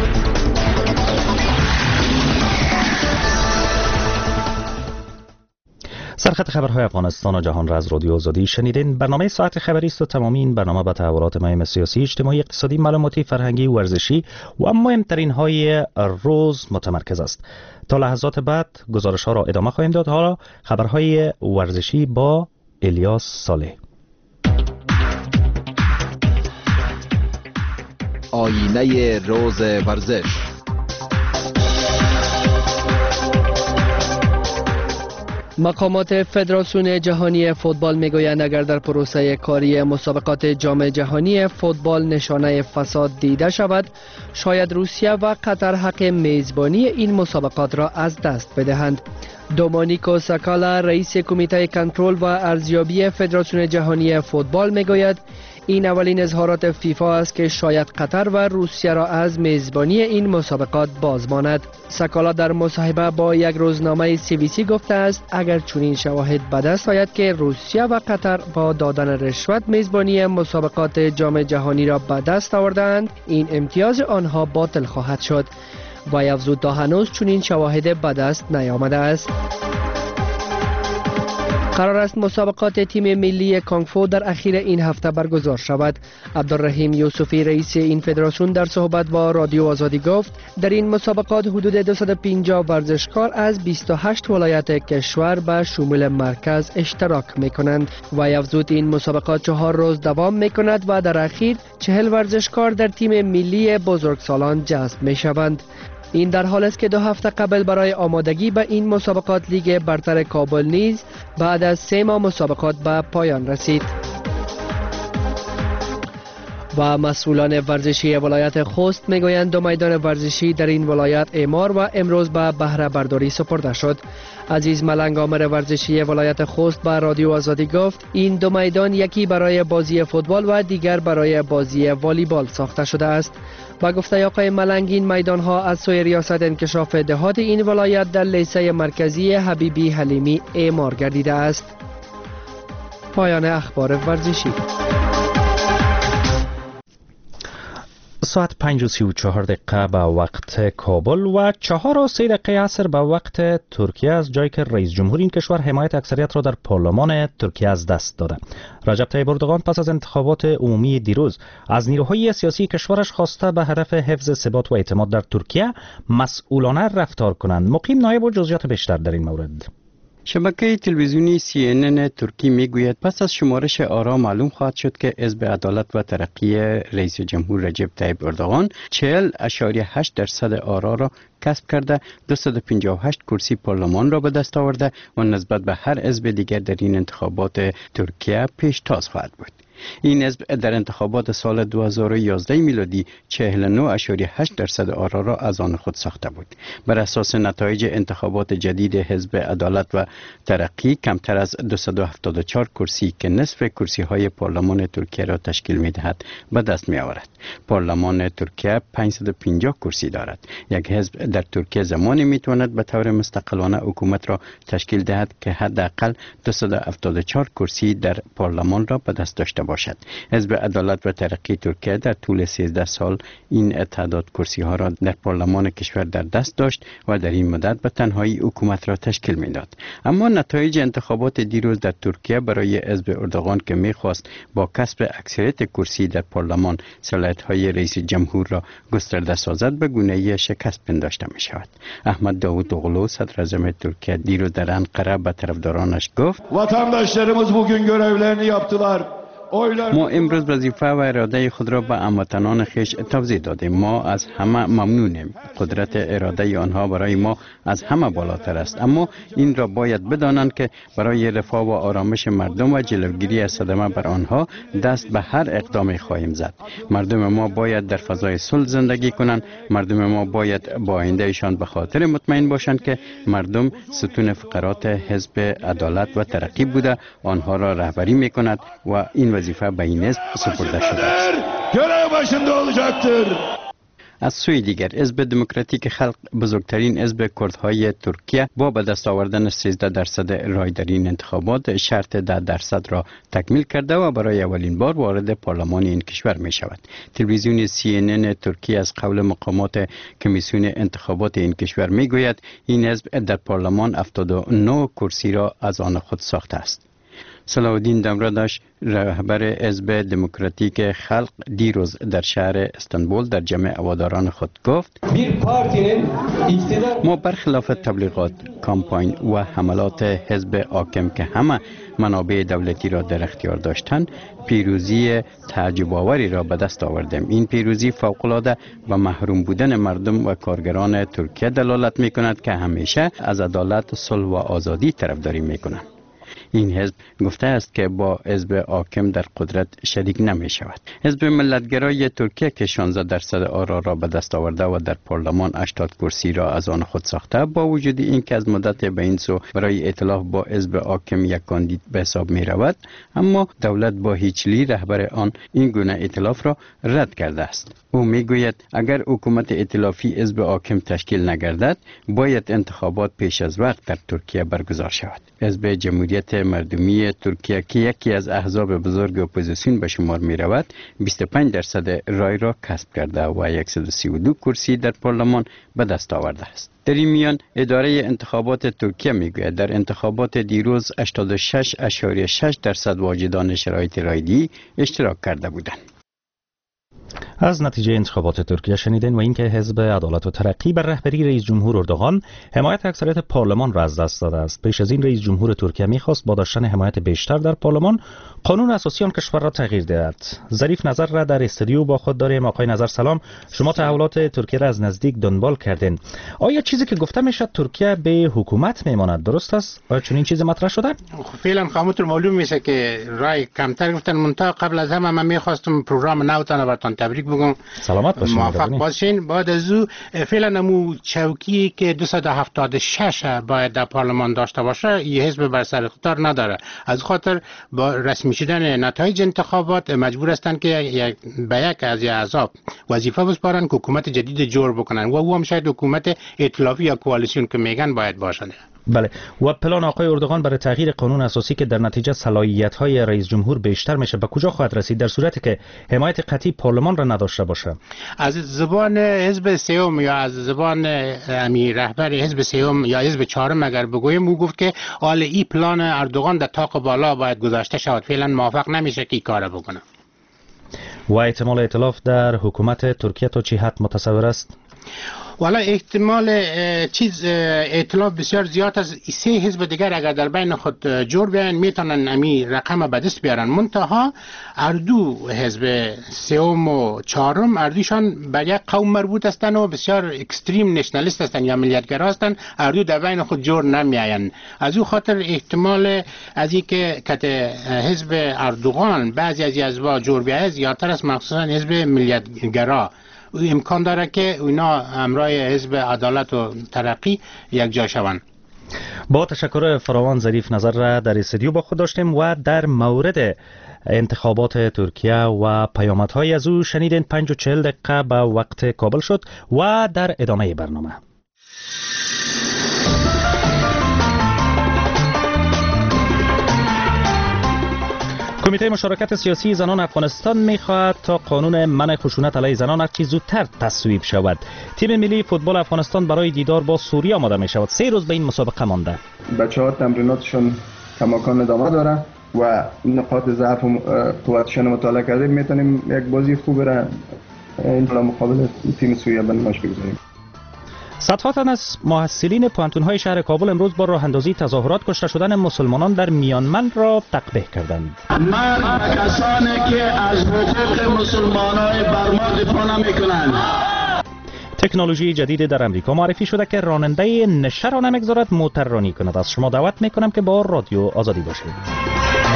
سرخط خبرهای افغانستان و جهان را از رادیو آزادی شنیدین. برنامه ساعت خبری است و تمامی این برنامه با تحولات مهم سیاسی، اجتماعی، اقتصادی، معلوماتی، فرهنگی، ورزشی و مهمترین های روز متمرکز است. تا لحظات بعد گزارش ها را ادامه خواهیم داد. حالا خبرهای ورزشی با الیاس صالح. آینه روز ورزش. مقامات فدراسیون جهانی فوتبال میگویند اگر در پروسه کاری مسابقات جام جهانی فوتبال نشانه فساد دیده شود، شاید روسیه و قطر حق میزبانی این مسابقات را از دست بدهند. دومانیکو ساکالا رئیس کمیته کنترل و ارزیابی فدراسیون جهانی فوتبال میگوید این اولین اظهارات فیفا است که شاید قطر و روسیه را از میزبانی این مسابقات بازماند. ساکالا در مصاحبه با یک روزنامه CBC گفته است اگر چنین شواهد به دست آید که روسیه و قطر با دادن رشوت میزبانی مسابقات جام جهانی را به دست آوردند، این امتیاز آنها باطل خواهد شد. و افزود تا هنوز چنین شواهد به دست نیامده است. قرار است مسابقات تیم ملی کانگفو در اخیر این هفته برگزار شود. عبدالرحیم یوسفی رئیس این فدراسیون در صحبت با رادیو آزادی گفت در این مسابقات حدود 250 ورزشکار از 28 ولایت کشور به شمول مرکز اشتراک میکنند. و افزود این مسابقات 4 روز دوام میکند و در اخیر 40 ورزشکار در تیم ملی بزرگسالان جذب میشوند. این در حال است که 2 هفته قبل برای آمادگی به این مسابقات لیگ برتر کابل نیز بعد از 3 ماه مسابقات به پایان رسید. و مسئولان ورزشی ولایت خوست میگویند 2 میدان ورزشی در این ولایت اعمار و امروز به بهره برداری سپرده شد. عزیز ملنگ آمر ورزشی ولایت خوست به رادیو آزادی گفت این 2 میدان یکی برای بازی فوتبال و دیگر برای بازی والیبال ساخته شده است. با گفته آقای ملنگ این میدان ها از سوی ریاست انکشاف دهات این ولایت در لیسه مرکزی حبیبی حلیمی اعمار گردیده است. پایان اخبار ورزشی. ساعت 5:34 به وقت کابل و 4:03 عصر به وقت ترکیه از جایی که رئیس جمهور این کشور حمایت اکثریت را در پارلمان ترکیه از دست داده. رجب طیب اردوغان پس از انتخابات عمومی دیروز از نیروهای سیاسی کشورش خواسته به هدف حفظ ثبات و اعتماد در ترکیه مسئولانه رفتار کنند. مقیم نایب و جزئیات بیشتر در این مورد. شبکه تلویزیونی CNN ترکی میگوید پس از شمارش آرا معلوم خواهد شد که حزب عدالت و ترقی رئیس جمهور رجب طیب اردوغان 40.8% آرا را کسب کرده 258 کرسی پارلمان را به دست آورده و نسبت به هر حزب دیگر در این انتخابات ترکیه پیشتاز خواهد بود. این حزب در انتخابات سال 2011 میلادی 49.8% آرا را از آن خود ساخته بود. بر اساس نتایج انتخابات جدید حزب عدالت و ترقی کمتر از 274 کرسی که نصف کرسی های پارلمان ترکیه را تشکیل می دهد به دست می آورد. پارلمان ترکیه 550 کرسی دارد. یک حزب در ترکیه زمانی می تواند به طور مستقلانه حکومت را تشکیل دهد که حداقل 274 کرسی در پارلمان را به دست داشته باشد. حزب عدالت و ترقی ترکیه در طول 13 سال این تعداد کرسی ها را در پارلمان کشور در دست داشت و در این مدت به تنهایی حکومت را تشکیل میداد. اما نتایج انتخابات دیروز در ترکیه برای حزب اردوغان که میخواست با کسب اکثریت کرسی در پارلمان صلاحیت های رئیس جمهور را گسترده سازد به گونه‌ای شکست پنداشته می شود. احمد داوود اوغلو صدر اعظم ترکیه دیروز در انقره به طرفدارانش گفت Vatandaşlarımız bugün görevlerini yaptılar. ما امروز وظیفه و اراده خود را به هموطنان خویش توضیح دادیم. ما از همه ممنونیم. قدرت اراده آنها برای ما از همه بالاتر است، اما این را باید بدانند که برای رفاه و آرامش مردم و جلوگیری از صدمه بر آنها دست به هر اقدامی خواهیم زد. مردم ما باید در فضای صلح زندگی کنند. مردم ما باید با آیندهشان به خاطر مطمئن باشند که مردم ستون فقرات حزب عدالت و ترقی بوده، آنها را رهبری می‌کند و این وظیفه به این حزب سپرده شده است. از سوی دیگر حزب دموکراتیک خلق بزرگترین حزب کردهای ترکیه با به دست آوردن 13% رای در این انتخابات شرط 10% را تکمیل کرده و برای اولین بار وارد پارلمان این کشور می شود. تلویزیون CNN ترکیه از قول مقامات کمیسیون انتخابات این کشور می گوید این حزب در پارلمان 79 کرسی را از آن خود ساخته است. صلاح الدین دمرداش رهبر حزب دموکراتیک خلق دیروز در شهر استانبول در جمع هواداران خود گفت ما برخلاف تبلیغات، کامپاین و حملات حزب حاکم که همه منابع دولتی را در اختیار داشتند پیروزی تعجب آوری را به دست آوردیم. این پیروزی فوق‌العاده و محروم بودن مردم و کارگران ترکیه دلالت می کند که همیشه از عدالت، صلح و آزادی طرفداری می کنند. این حزب گفته است که با حزب حاکم در قدرت شریک نمی شود. حزب ملتگرای ترکیه که 16% آرا را به دست آورده و در پارلمان 80 کرسی را از آن خود ساخته، با وجود اینکه از مدت به این سو برای ائتلاف با حزب حاکم یک کاندید به حساب می رود، اما دولت با هیچلی رهبر آن این گونه ائتلاف را رد کرده است. او می گوید اگر حکومت ائتلافی حزب حاکم تشکیل نگردد باید انتخابات پیش از وقت در ترکیه برگزار شود. حزب جمهوریت مردمی ترکیه که یکی از احزاب بزرگ اپوزیسیون به شمار می رود 25% رای را کسب کرده و 132 کرسی در پارلمان به دست آورده است. در این میان اداره انتخابات ترکیه می گوید در انتخابات دیروز 86.6% واجدان شرایط رایدهی اشتراک کرده بودند. از نتیجه انتخابات ترکیه شنیدین و اینکه حزب عدالت و ترقی بر رهبری رئیس جمهور اردوغان حمایت اکثریت پارلمان را از دست داده است. پیش از این رئیس جمهور ترکیه می‌خواست با داشتن حمایت بیشتر در پارلمان قانون اساسی آن کشور را تغییر دهد. ظریف نظر را در استودیو با خود داریم. آقای نظر سلام، شما تحولات ترکیه را از نزدیک دنبال کردین. آیا چیزی که گفته میشد ترکیه به حکومت میماند درست است؟ آیا چنین چیزی مطرح شده؟ فعلا خاموش معلوم میشه که رای کمتر گفتن. منتها قبل از همه من می‌خواستم پروگرام نوتان براتون تبریک بگم. سلامت باشین. موفق باشین. بعد از او فعلا مو چوکی که 276 باید در پارلمان داشته باشه یه حزب بر سر اختیار نداره. از خاطر با رسمی شدن نتایج انتخابات مجبور هستند که به یک از احزاب وظیفه بسپارن که حکومت جدید جور بکنن و او هم شاید حکومت ائتلافی یا کوalition که میگن باید باشه. بله، و پلان آقای اردوغان برای تغییر قانون اساسی که در نتیجه صلاحیت‌های رئیس جمهور بیشتر میشه به کجا خواهد رسید در صورتی که حمایت قطعی پارلمان را نداشته باشه؟ از زبان حزب سوم یا از زبان رهبر حزب سوم یا حزب چهارم اگر بگویم او گفت که حال این پلان اردوغان در طاق بالا باید گذاشته شود. فعلا موافق نمیشه که این کارو بکنه. و احتمال ائتلاف در حکومت ترکیه تا چه حد متصور است؟ والا احتمال چیز ائتلاف بسیار زیاد از سه حزب دیگر اگر در بین خود جور بیان میتونن امی رقم به دست بیارن. منتها اردو حزب سوم و چهارم اردوشان به یک قوم مربوط هستند و بسیار اکستریم نشنالیست هستند یا ملیتگرا هستند. اردو در بین خود جور نمیآیند. از او خاطر احتمال از اینکه کت حزب اردوغان بعضی از حزب‌ها جور بیاید زیادتر است، مخصوصا حزب ملیتگرا. امکان داره که اونا همراه حزب عدالت و ترقی یک جا شوند. با تشکر فراوان ظریف نظر را در استودیو با خود داشتیم و در مورد انتخابات ترکیه و پیامدهای از او شنیدین. 5:40 دقیقه به وقت کابل شد و در ادامه برنامه کمیته مشارکت سیاسی زنان افغانستان می‌خواهد تا قانون منع خشونت علیه زنان هرچه زودتر تصویب شود. تیم ملی فوتبال افغانستان برای دیدار با سوریه آماده می‌شود. 3 روز به این مسابقه مانده. بچه‌ها تمریناتشون کماکان ادامه داره و نقاط ضعف و قوتشون مطالعه کرده میتونیم یک بازی خوب را این مقابل تیم سوریه بنمایش بگذاریم. صدها تن از محصلین پوهنتون‌های شهر کابل امروز با راه اندازی تظاهرات کشته شدن مسلمانان در میانمار را تقبیح کردند. من کسانی که از حقوق مسلمانان بر ما دفاع نمی‌کنند. تکنولوژی جدید در امریکا معرفی شده که راننده نشه را نمیگذارد موتر رانی کند. از شما دعوت میکنم که با رادیو آزادی باشید.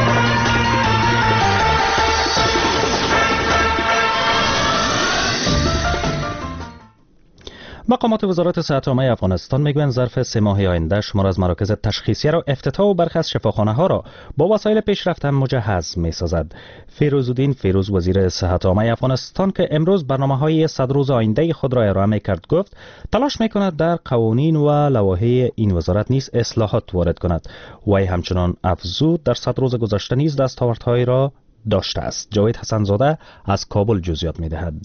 مقامات وزارت صحت عامه افغانستان میگویند ظرف 3 ماه آینده شمار از مراکز تشخیصیه را افتتاح و برخی از شفاخانه ها را با وسایل پیشرفته مجهز میسازد. فیروزالدین فیروز وزیر صحت عامه افغانستان که امروز برنامه‌های 100 روز آینده خود را ارائه می‌کرد گفت تلاش می‌کند در قوانین و لوایح این وزارت نیز اصلاحات وارد کند. وی همچنان افزود در 100 روز گذشته نیز دستاوردهایی را داشته است. جاوید حسن‌زاده از کابل جزئیات می‌دهد.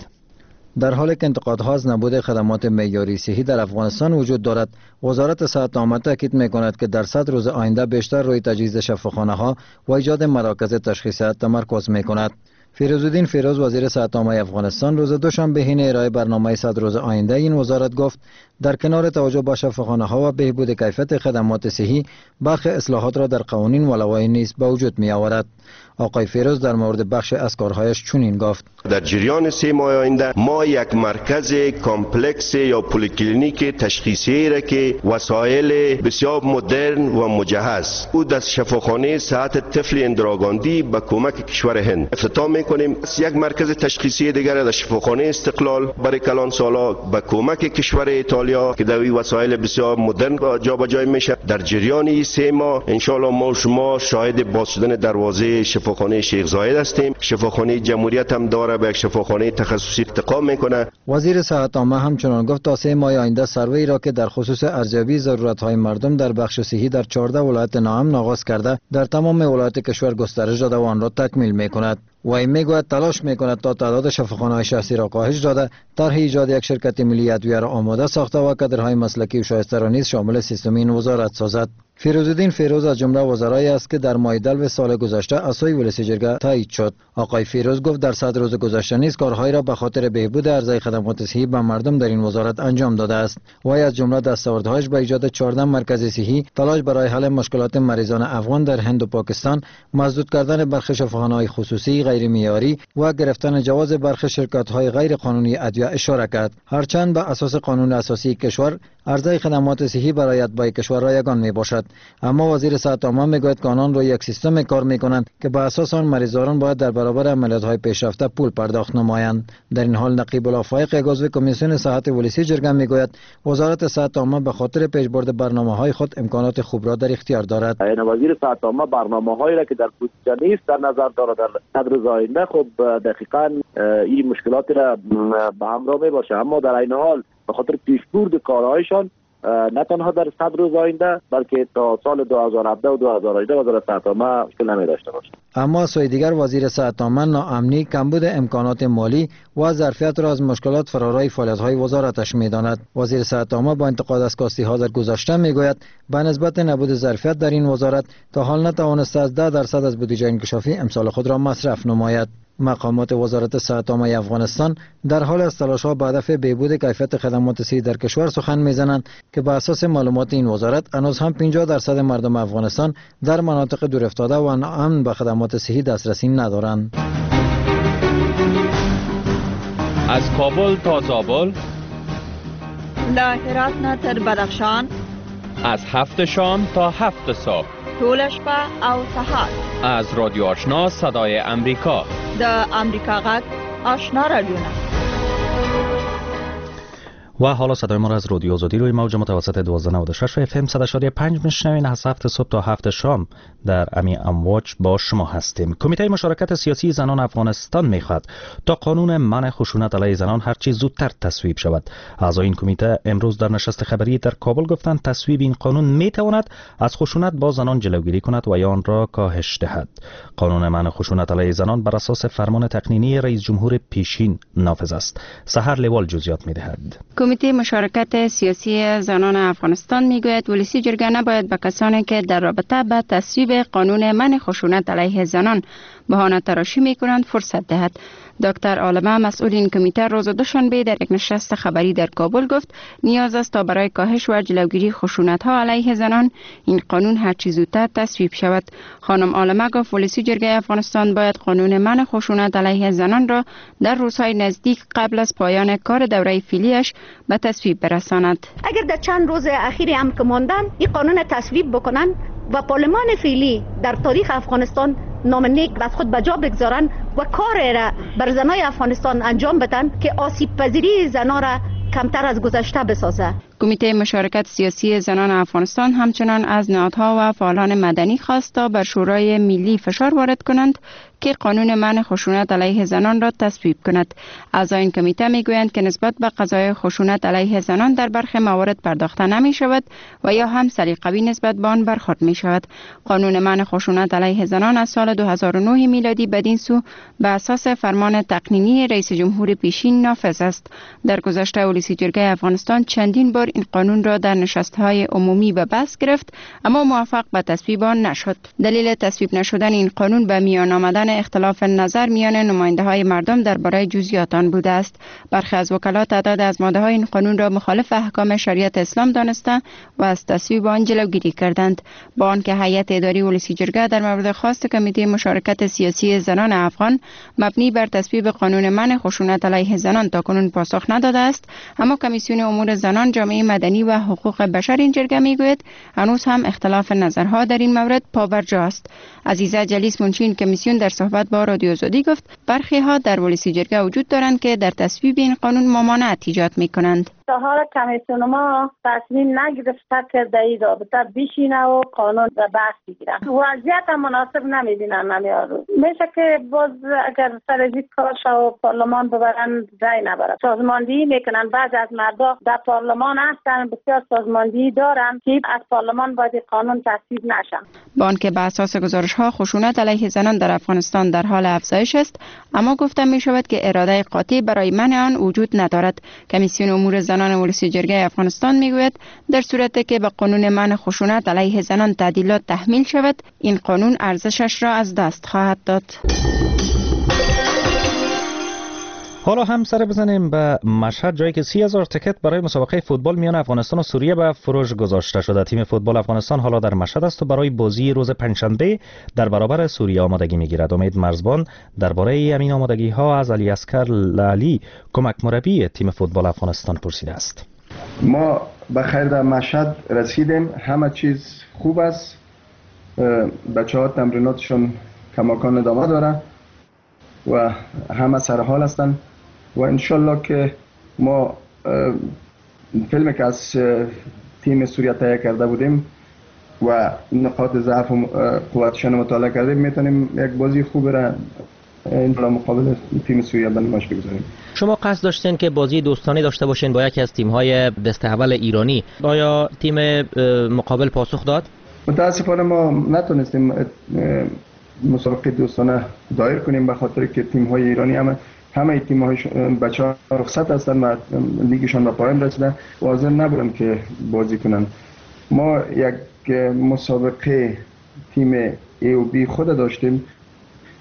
در حالی که انتقادها از نبود خدمات معیاری صحی در افغانستان وجود دارد، وزارت صحت عامه تاکید می‌کند که در 100 روز آینده بیشتر روی تجهیز شفاخانه‌ها و ایجاد مراکز تشخیصی تمرکز می‌کند. فیروزالدین فیروز وزیر صحت عامه افغانستان روز دوشنبه حین ارائه برنامه 100 روز آینده این وزارت گفت در کنار توجه به شفاخانه‌ها و بهبود کیفیت خدمات صحی، برخی اصلاحات را در قوانین و لوایح نیز به وجود می‌آورد. آقای فیروز در مورد بخش از کارهایش چنین گفت: در جریان 3 ماه آینده ما یک مرکز کامپلکس یا پلیکلینیک تشخیصی را که وسایل بسیار مدرن و مجهز او در شفاخانه صحت طفل اندراگاندی به کمک کشور هند افتتاح میکنیم. یک مرکز تشخیصی دیگر در شفاخانه استقلال برای کلان سالا به کمک کشور ایتالیا که در وسایل بسیار مدرن جابجایی میشه. در جریان 3 ماه ان شاء الله ما شما شاهد باز شدن دروازه شفاخانه شیخ زاید هستیم. شفاخانه جمهوریت هم داره به یک شفاخانه تخصصی ارتقا میکنه. وزیر صحت عامه همچنان گفت تا 3 ماه آینده سروی را که در خصوص ارزیابی ضرورت‌های مردم در بخش صحی در 14 ولایت ناام آغاز کرده در تمام ولایات کشور گسترش داده و آن را تکمیل میکند. وی میگوید تلاش میکند تا تعداد شفاخانه‌های شخصی را کاهش داده، طرح ایجاد یک شرکت ملی ادویه را آماده ساخته و کادرهای مسلکی و شایسته را نیز شامل سیستم این وزارت سازد. فیروزالدین فیروز از جمله وزرایی است که در ماه دلو سال گذشته از سوی ولسی جرگه تایید شد. آقای فیروز گفت در 100 روز گذشته نیز کارهایی را به خاطر بهبود عرضه خدمات صحی به مردم در این وزارت انجام داده است. وی از جمله دستاوردهایش به ایجاد 14 مرکز صحی، تلاش برای حل مشکلات مریضان افغان در هند و پاکستان، مسدود کردن برخی شفاخانه‌های خصوصی غیر معیاری و گرفتن جواز برخی شرکت‌های غیر قانونی ادویه اشاره کرد. هرچند به اساس قانون اساسی کشور عرضه خدمات صحی برای اتباع کشور رایگان میباشد، اما وزیر صحت عامه میگوید که آنان روی یک سیستم کار میکنند که به اساس آن مریضان باید در برابر عملیات‌های پیشرفته پول پرداخت نمایند. در این حال نقیب الافایق عضو کمیسیون صحت ولسی جرگه میگوید وزارت صحت عامه به خاطر پیشبرد برنامه‌های خود امکانات خوب را در اختیار دارد. این وزیر صحت عامه برنامه‌هایی را که در بودجه نیست در نظر دارد در 100 روز آینده خب دقیقاً این مشکلات را به همراه میباشه، اما در این حال به خاطر پیشبرد کارهایشان نه تنها در 100 روز آینده بلکه تا سال 2017 و 2018 وزارت صحت عامه مشکل نمی داشته باشد. اما از سوی دیگر وزیر صحت عامه ناامنی، کمبود امکانات مالی و ظرفیت را از مشکلات فرارای فعالیت‌های وزارتش می‌داند. وزیر صحت عامه با انتقاد از کاستی‌ها در گذشته می‌گوید به نسبت نبود ظرفیت در این وزارت تا حال نتوانسته از 10% از بودجه انکشافی امسال خود را مصرف نماید. مقامات وزارت صحت عامه افغانستان در حال است تلاش‌ها به هدف بهبود کیفیت خدمات صحی در کشور سخن می‌زنند که بر اساس معلومات این وزارت هنوز هم 50% مردم افغانستان در مناطق دورافتاده و ناامن به خدمات صحی دسترسی ندارند. از کابل تا زابل، له هرات نه تر بدخشان، از 7 شام تا 7 صبح، ټول شپه او سهار، از رادیو آشنا صدای امریکا، د امریکا غږ آشنا رادیو. و حالا صدای ما را از رادیو آزادی روی موج متوسط 1296 FM 100.5 میشنوین. از 7 صبح تا 7 شام در امی امواج با شما هستیم. کمیته مشارکت سیاسی زنان افغانستان میخواد تا قانون منع خشونت علیه زنان هر چه زودتر تصویب شود. اعضای این کمیته امروز در نشست خبری در کابل گفتند تصویب این قانون میتواند از خشونت با زنان جلوگیری کند و یا آن را کاهش دهد. قانون منع خشونت علیه زنان بر اساس فرمان تقنینی رئیس جمهور پیشین نافذ است. سحر لیوال جزئیات میدهد. کمیته مشارکت سیاسی زنان افغانستان میگوید ولسی جرگه نباید به کسانی که در رابطه با تصویب قانون منع خشونت علیه زنان بهانه تراشی میکنند فرصت دهد. دکتر عالمه مسئول این کمیته روز دوشنبه در یک نشست خبری در کابل گفت نیاز است تا برای کاهش و جلوگیری خشونت ها علیه زنان این قانون هر چه زودتر تصویب شود. خانم عالمه گفت ولسی جرگه افغانستان باید قانون منع خشونت علیه زنان را در روزهای نزدیک قبل از پایان کار دوره فعلیش به تصویب برساند. اگر در چند روز اخیر هم که ماندن این قانون تصویب بکنن و پارلمان فعلی در تاریخ افغانستان نام نیک از خود به جا بگذارن و کار را بر زنای افغانستان انجام بدن که آسیب پذیری زنا را کمتر از گذشته بسازه. کمیته مشارکت سیاسی زنان افغانستان همچنان از نهادها و فعالان مدنی خواست تا بر شورای ملی فشار وارد کنند که قانون منع خشونت علیه زنان را تصویب کند. اعضای این کمیته میگویند که نسبت به قضای خشونت علیه زنان در برخی موارد پرداخته نمی شود و یا هم سلیقه‌ای نسبت به آن برخورد می شود. قانون منع خشونت علیه زنان از سال 2009 میلادی بدین سو به اساس فرمان تقنینی رئیس جمهور پیشین نافذ است. در گذشته ولسی جرگه افغانستان چندین بار این قانون را در نشست‌های عمومی به بحث گرفت اما موفق به تصویب آن نشد. دلیل تصویب نشدن این قانون به میان آمدن اختلاف نظر میان نماینده‌های مردم درباره جزئیات آن بوده است. برخی از وکلا تعداد از ماده‌های این قانون را مخالف احکام شریعت اسلام دانسته و از تصویب آن جلوگیری کردند. با آنکه هیئت اداری ولسی جرگه در مورد خواست کمیته مشارکت سیاسی زنان افغان مبنی بر تصویب قانون منع خشونت علیه زنان تاکنون پاسخ نداده است، اما کمیسیون امور زنان، جامعه مدنی و حقوق بشر این جرگه میگوید هنوز هم اختلاف نظرها در این مورد پابرجا است. عزیزه جلیس منشی این کمیسیون در صحبت با رادیو آزادی گفت برخی ها در ولسی جرگه وجود دارند که در تصویب این قانون ممانعت ایجاد میکنند. تا حالا کمیسیون ما تصمیم نگرفته که در این رابطه بشینه و قانون را بحث بگیرن. وضعیت مناسب نمیبینن نمیارو. میشه که باز اگر سر از کار و پارلمان ببرن رای نبرن. سازماندهی میکنن. بعض از مردم در پارلمان هستن بسیار سازماندهی دارن که از پارلمان باید قانون تصویب نشن. با آنکه به اساس گزارش ها خشونت علیه زنان در افغانستان در حال افزایش است، اما گفته می شود که اراده قاطع برای منع آن وجود ندارد. کمیسیون امور زنان ولسی جرگه افغانستان میگوید در صورتی که به قانون منع خشونت علیه زنان تعدیلات تحمیل شود این قانون ارزشش را از دست خواهد داد. حالا هم سر بزنیم به مشهد، جایی که 30,000 تکت برای مسابقه فوتبال میان افغانستان و سوریه به فروش گذاشته شده. تیم فوتبال افغانستان حالا در مشهد است و برای بازی روز پنجشنبه در برابر سوریه آمادگی میگیرد. امید مرزبان درباره این آمادگی ها از علی اصغر لالی، کمک مربی تیم فوتبال افغانستان، پرسیده است. ما به خیر در مشهد رسیدیم، همه چیز خوب است، بچه‌ها تمریناتشون کماکان ادامه داره و همه سر حال هستند و انشالله که ما فیلمی که از تیم سوریه تهیه کرده بودیم و نقاط ضعف و قوتشان مطالعه کردیم میتونیم یک بازی خوب را مقابل تیم سوریه به نمایش بگذاریم. شما قصد داشتین که بازی دوستانه داشته باشین با یکی از تیم‌های دسته اول ایرانی، آیا تیم مقابل پاسخ داد؟ متاسفانه ما نتونستیم مسابقه دوستانه دایر کنیم به خاطر که تیم‌های ایرانی همه تیم‌های بچه‌ها رخصت هستند و لیگشان به پایان رسیده و حاضر نبودن که بازی کنن. ما یک مسابقه تیم ای و بی خود داشتیم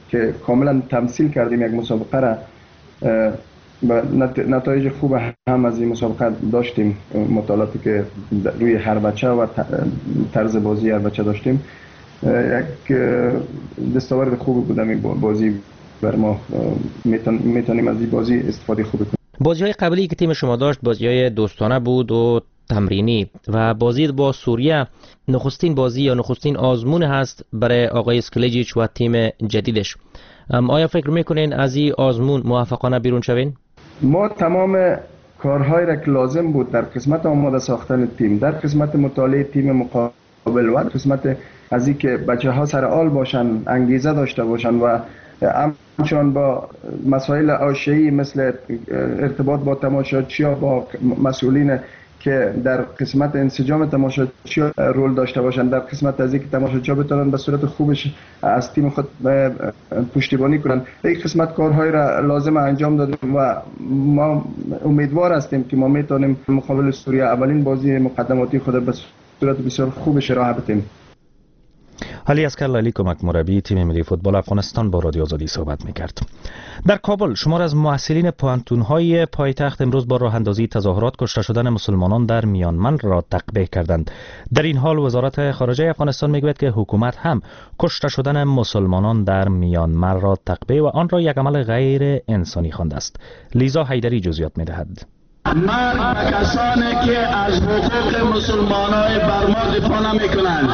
که کاملا تمثیل کردیم یک مسابقه را و نتایج خوب هم از این مسابقه داشتیم. مطالعاتی که روی هر بچه و طرز بازی هر بچه داشتیم یک دستاورد خوبی بود. این بازی بر ما میتونیم از این بازی استفاده خوب کنیم. بازی‌های قبلی که تیم شما داشت بازی‌های دوستانه بود و تمرینی و بازی با سوریه نخستین بازی یا نخستین آزمون هست برای آقای اسکلیجیچ و تیم جدیدش. آیا فکر میکنین از این آزمون موفقانه بیرون شوین؟ ما تمام کارهایی را که لازم بود در قسمت آماده ساختن تیم، در قسمت مطالعه تیم مقابل و قسمت از این که بچه ها سر حال باشن، انگیزه داشته باشن و همچنان با مسائل حاشیه‌ای مثل ارتباط با تماشاچی‌ها، با مسئولین که در قسمت انسجام تماشاچی‌ها رول داشته باشند، در قسمت از اینکه تماشاچی‌ها بتونن به صورت خوبش از تیم خود پشتیبانی کنند، یک قسمت کارهای را لازم انجام دادیم و ما امیدوار هستیم که ما میتونیم مقابل سوریه اولین بازی مقدماتی خود به صورت بسیار خوبش ارائه بدیم. علی اصغر لیلی کمک مربی تیم ملی فوتبال افغانستان با رادیو آزادی صحبت می‌کرد. در کابل شمار از محصلین پوهنتون‌های پایتخت امروز با راه اندازی تظاهرات کشته شدن مسلمانان در میانمار را تقبیح کردند. در این حال وزارت خارجه افغانستان میگوید که حکومت هم کشته شدن مسلمانان در میانمار را تقبیح و آن را یک عمل غیر انسانی خوانده است. لیزا حیدری جزئیات می‌دهد. مرگ کسانی که از حقوق مسلمانان برما دفاع نمی‌کنند.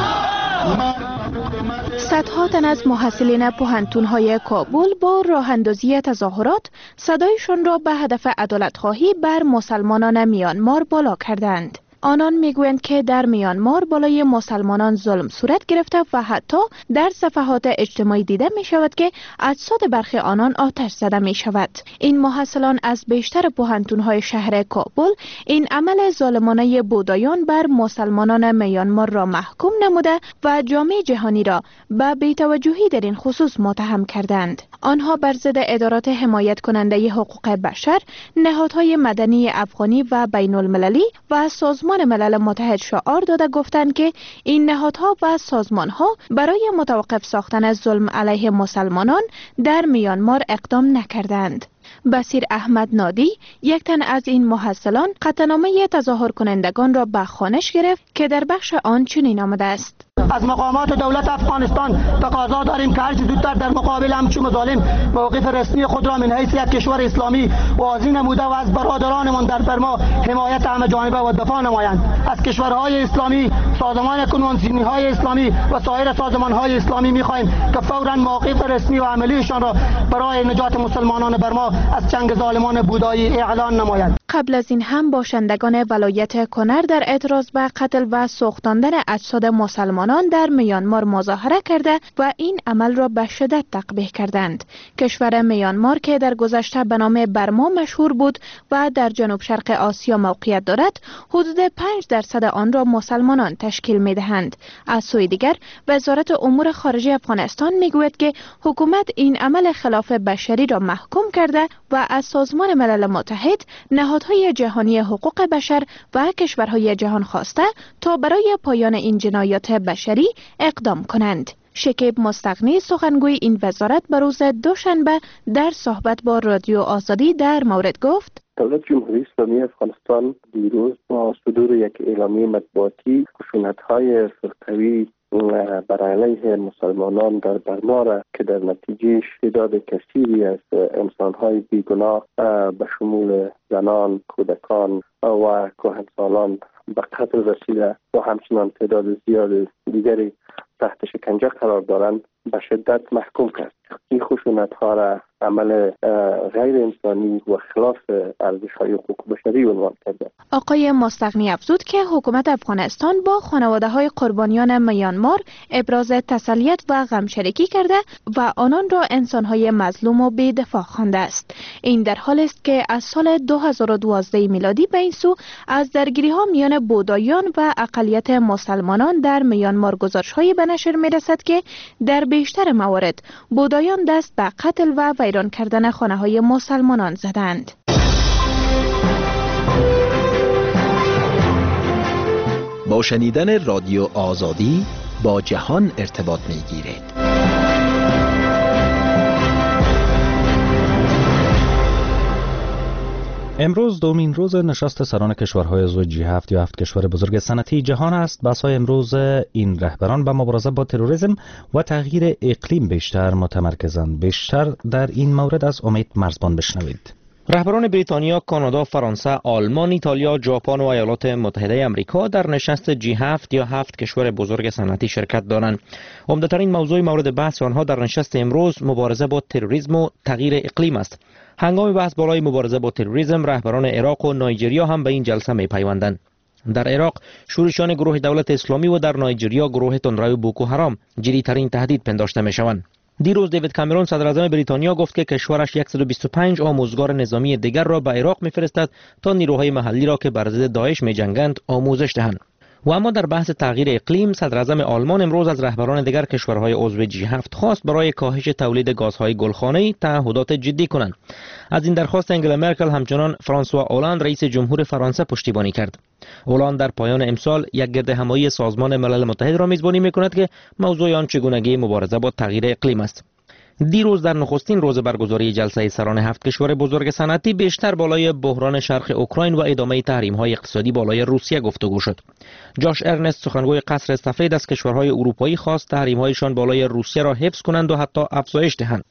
صدها تن از محصلین پوهنتون‌های کابل با راه اندازی تظاهرات صدایشان را به هدف عدالت‌خواهی بر مسلمانان میانمار بالا کردند. آنان میگویند که در میانمار بالای مسلمانان ظلم صورت گرفته و حتی در صفحات اجتماعی دیده می شود که اجساد برخی آنان آتش زده می شود. این محصلان از بیشتر پوهنتون‌های شهر کابل این عمل ظالمانه بودایان بر مسلمانان میانمار را محکوم نموده و جامعه جهانی را به بی‌توجهی در این خصوص متهم کردند. آنها بر ضد ادارات حمایت کننده حقوق بشر، نهادهای مدنی افغانی و بین المللی و سازمان ملل متحد شعار داده گفتند که این نهادها و سازمانها برای متوقف ساختن ظلم علیه مسلمانان در میانمار اقدام نکردند. بصیر احمد نادی یک تن از این محصلان قطعنامه تظاهر کنندگان را به خوانش گرفت که در بخش آن چنین آمده است: از مقامات دولت افغانستان تقاضا داریم که هر چه زودتر در مقابل همچون مظالم موقف رسمی خود را من حیث یک کشور اسلامی واضح نموده و از برادرانمان در برما حمایت همه جانبه و دفاع نمایند. از کشورهای اسلامی، سازمان کنوانسیون‌های اسلامی و سایر سازمان‌های اسلامی می‌خواهیم که فوراً موقف رسمی و عملیشان را برای نجات مسلمانان برما از چنگ ظالمان بودایی اعلان نمایند. قبل از این هم باشندگان ولایت کنر در اعتراض به قتل و سوختاندن اجساد مسلمانان در میانمار مظاهره کرده و این عمل را به شدت تقبیح کردند. کشور میانمار که در گذشته به نام برما مشهور بود و در جنوب شرق آسیا موقعیت دارد، حدود 5% آن را مسلمانان تشکیل می‌دهند. از سوی دیگر وزارت امور خارجه افغانستان میگوید که حکومت این عمل خلاف بشری را محکوم کرده و از سازمان ملل متحد، نهادهای جهانی حقوق بشر و کشورهای جهان خواسته تا برای پایان این جنایات بشری اقدام کنند. شکیب مستغنی سخنگوی این وزارت به روز دوشنبه در صحبت با رادیو آزادی در مورد گفت: دولت جمهوری اسلامی افغانستان دیروز با صدور یک اعلامیه مطبوعاتی خشونت‌های فرقوی بر علیه مسلمانان در برما را که در نتیجه تعداد کثیری از انسان‌های بیگناه به شمول زنان، کودکان و کهنسالان به قتل رسیده و همچنان تعداد زیاد دیگری تحت شکنجه قرار دارند به شدت محکوم کرد. این خشونت‌ها را عمل غیر انسانی و خلاف ارزش‌های حقوق بشری عنوان کرده. آقای مستغنی افزود که حکومت افغانستان با خانواده‌های قربانیان میانمار ابراز تسلیت و غمشریکی کرده و آنان را انسان‌های مظلوم و بی‌دفاع خوانده است. این در حالی است که از سال 2012 میلادی به این سو از درگیری‌ها میان بودایان و اقلیت مسلمانان در میانمار گزارش‌هایی به نشر می‌رسد که در بیشتر موارد بودایان دست به قتل و ویران کردن خانه‌های مسلمانان زدند. با شنیدن رادیو آزادی با جهان ارتباط می‌گیرید. امروز دومین روز نشست سران کشورهای عضو G7 یا 7 کشور بزرگ صنعتی جهان است. بحث‌های امروز این رهبران به مبارزه با تروریسم و تغییر اقلیم بیشتر متمرکزند. بیشتر در این مورد از امید مرزبان بشنوید. رهبران بریتانیا، کانادا، فرانسه، آلمان، ایتالیا، ژاپن و ایالات متحده آمریکا در نشست G7 یا 7 کشور بزرگ صنعتی شرکت دارند. عمده‌ترین موضوع مورد بحث آنها در نشست امروز مبارزه با تروریسم و تغییر اقلیم است. هنگام بحث بالای مبارزه با تروریسم، رهبران عراق و نایجریا هم به این جلسه می‌پیوندند. در عراق شورشیان گروه دولت اسلامی و در نایجریا گروه تندروی بوکو حرام جدی‌ترین تهدید پنداشته می‌شوند. دیروز دیوید کامرون صدر اعظم بریتانیا گفت که کشورش 125 آموزگار نظامی دیگر را به عراق می‌فرستد تا نیروهای محلی را که بر ضد داعش می‌جنگند آموزش دهند. و اما در بحث تغییر اقلیم، صدر اعظم آلمان امروز از رهبران دیگر کشورهای عضو G7 خواست برای کاهش تولید گازهای گلخانه‌ای تعهدات جدی کنند. از این درخواست انگلا مرکل همچنان فرانسوا اولاند رئیس جمهور فرانسه پشتیبانی کرد. اولاند در پایان امسال یک گرد همایی سازمان ملل متحد را میزبانی می‌کند که موضوع آن چگونگی مبارزه با تغییر اقلیم است. دیروز در نخستین روز برگزاری جلسه سران 7 کشور بزرگ صنعتی بیشتر بالای بحران شرق اوکراین و ادامه تحریم‌های اقتصادی بالای روسیه گفتگو شد. جاش ارنست سخنگوی قصر سفید از کشورهای اروپایی خواست تحریم‌هایشان بالای روسیه را حفظ کنند و حتی افزایش دهند.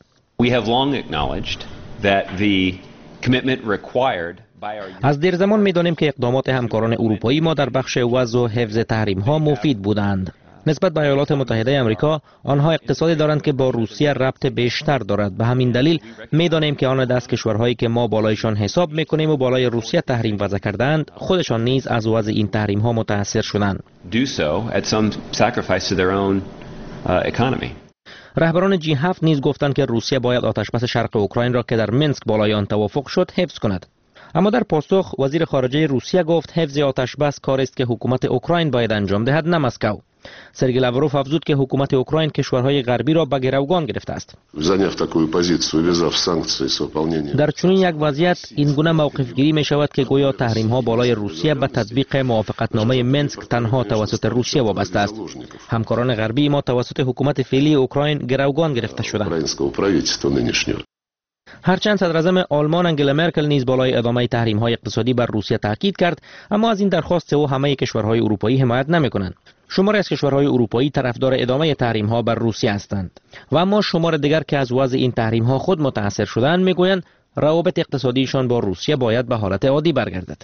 از دیر زمان می‌دانیم که اقدامات همکاران اروپایی ما در بخش وضع و حفظ تحریم‌ها مفید بودند. نسبت به ایالات متحده آمریکا، آنها اقتصادی دارند که با روسیه ربط بیشتر دارد. به همین دلیل می‌دانیم که آن دست کشورهایی که ما بالایشان حساب می‌کنیم و بالای روسیه تحریم وضع کردند، خودشان نیز از وضع این تحریم‌ها متأثر شدند. رهبران G7 نیز گفتند که روسیه باید آتشبس شرق اوکراین را که در منسک بالای آن توافق شد حفظ کند. اما در پاسخ وزیر خارجه روسیه گفت حفظ آتشبس کاری است که حکومت اوکراین باید انجام دهد، نه مسکو. سرگئی لاوروف افزود که حکومت اوکراین کشورهای غربی را به گروگان گرفته است. در چنین یک وضعیت این گونه موقف گیری می شود که گویا تحریم ها بالای روسیه به تطبیق موافقتنامه منسک تنها توسط روسیه وابسته است. همکاران غربی ما توسط حکومت فعلی اوکراین گروگان گرفته شدند. هرچند صدر اعظم آلمان انگلا مرکل نیز بالای ادامه تحریم های اقتصادی بر روسیه تاکید کرد، اما از این درخواست او همه کشورهای اروپایی حمایت نمی‌کنند. شماری از کشورهای اروپایی طرفدار ادامه تحریم ها بر روسیه هستند و اما شمار دیگر که از وضع این تحریم ها خود متاثر شدند میگویند روابط اقتصادیشان با روسیه باید به حالت عادی برگردد.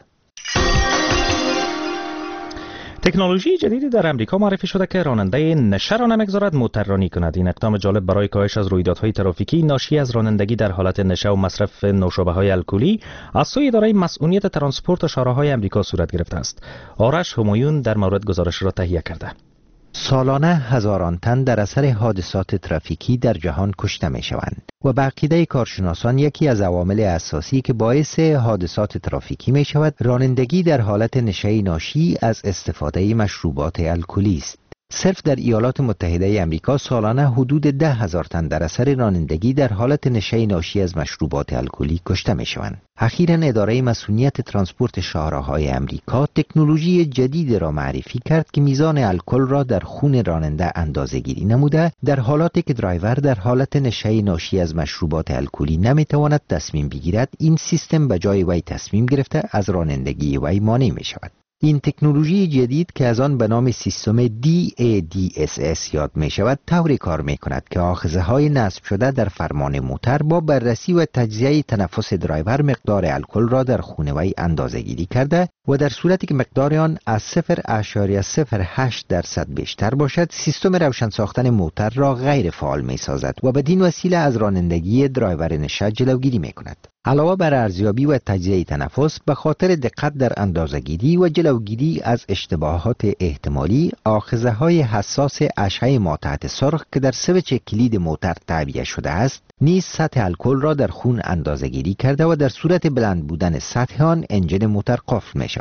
تکنولوژی جدیدی در امریکا معرفی شده که راننده نشه را نمیگذارد موتر رانی کند. این اقدام جالب برای کاهش از رویدادهای ترافیکی ناشی از رانندگی در حالت نشه و مصرف نوشابه‌های الکلی از سوی اداره مسئولیت ترانسپورت شهرهای امریکا صورت گرفته است. آرش همایون در مورد گزارش را تهیه کرده. سالانه هزاران تن در اثر حادثات ترافیکی در جهان کشته می شوند و به عقیده کارشناسان یکی از عوامل اساسی که باعث حادثات ترافیکی می شود رانندگی در حالت نشه‌ای ناشی از استفاده مشروبات الکلی است. صرف در ایالات متحده آمریکا سالانه حدود 10,000 تن در اثر رانندگی در حالت نشه‌ای ناشی از مشروبات الکلی کشته می شوند. اخیراً اداره مسئولیت ترانسپورت شاهراهای آمریکا تکنولوژی جدید را معرفی کرد که میزان الکل را در خون راننده اندازه‌گیری نموده در حالاتی که درایور در حالت نشه‌ای ناشی از مشروبات الکلی نمیتواند تصمیم بگیرد، این سیستم به جای وی تصمیم گرفته از رانندگی وی مانع می شود. این تکنولوژی جدید که از آن به نام سیستم DADSS یاد می شود طوری کار می کند که آخذه های نصب شده در فرمان موتر با بررسی و تجزیه تنفس درایور مقدار الکل را در خون وی اندازه گیری کرده و در صورتی که مقدار آن از 0.08% بیشتر باشد سیستم روشن ساختن موتر را غیر فعال می سازد و بدین وسیله از رانندگی درایور نشه جلوگیری می کند. علاوه بر ارزیابی و تجزیه تنفس، به خاطر دقت در اندازه‌گیری و جلوگیری از اشتباهات احتمالی، آخذه‌های حساس اشعه ما تحت سرخ که در سویچ کلید موتر تعبیه شده است، نیز سطح الکل را در خون اندازه‌گیری کرده و در صورت بلند بودن سطح آن انجن موتر قفل می شود.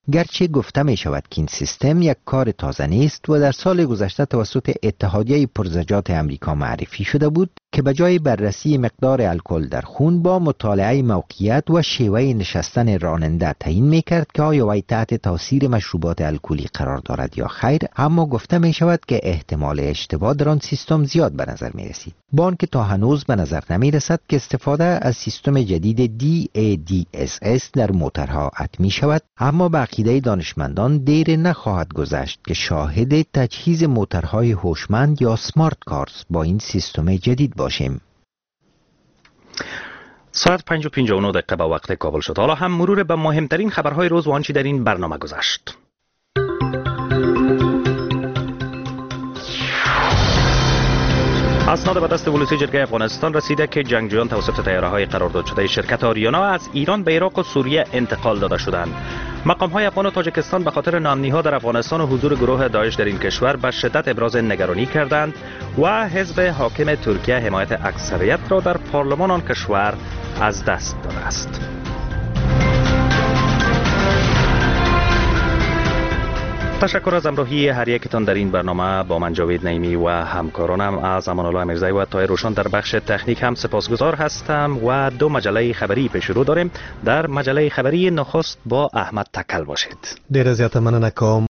گرچه گفته می شود که این سیستم یک کار تازه نیست و در سال گذشته توسط اتحادیه پرزجاج امریکا معرفی شده بود که به جای بررسی مقدار الکل در خون با مطالعه موقعیت و شیوه نشستن راننده تعیین می کرد که آیا وی تحت تاثیر مشروبات الکلی قرار دارد یا خیر، اما گفته می شود که احتمال اشتباه در آن سیستم زیاد به نظر می رسید. با آنکه تا هنوز به نظر نمی رسد که استفاده از سیستم جدید DADSS در موترها حتمی شود، اما به عقیده دانشمندان دیر نخواهد گذشت که شاهد تجهیز موترهای هوشمند یا سمارت کارز با این سیستم جدید باشیم. ساعت 5:59 به وقت کابل شد. حالا هم مرور به مهمترین خبرهای روز و آنچه در این برنامه گذشت. اسناد به دست ولوسی جرگه افغانستان رسیده که جنگجویان توسط طیاره‌های قرارداد شده شرکت آریانا از ایران به عراق و سوریه انتقال داده شدند. مقام‌های افغان و تاجیکستان به خاطر ناامنی‌ها در افغانستان و حضور گروه داعش در این کشور به شدت ابراز نگرانی کردند و حزب حاکم ترکیه حمایت اکثریت را در پارلمان آن کشور از دست داده است. تشکر از همراهی هر یکتان در این برنامه. با من جاوید نعیمی و همکارانم از امان الله میرزایی و طاهر روشن در بخش تکنیک هم سپاسگزار هستم و دو مجله خبری پیش رو داریم. در مجله خبری نخست با احمد تکل باشید. ډیره زیاته مننه کوم.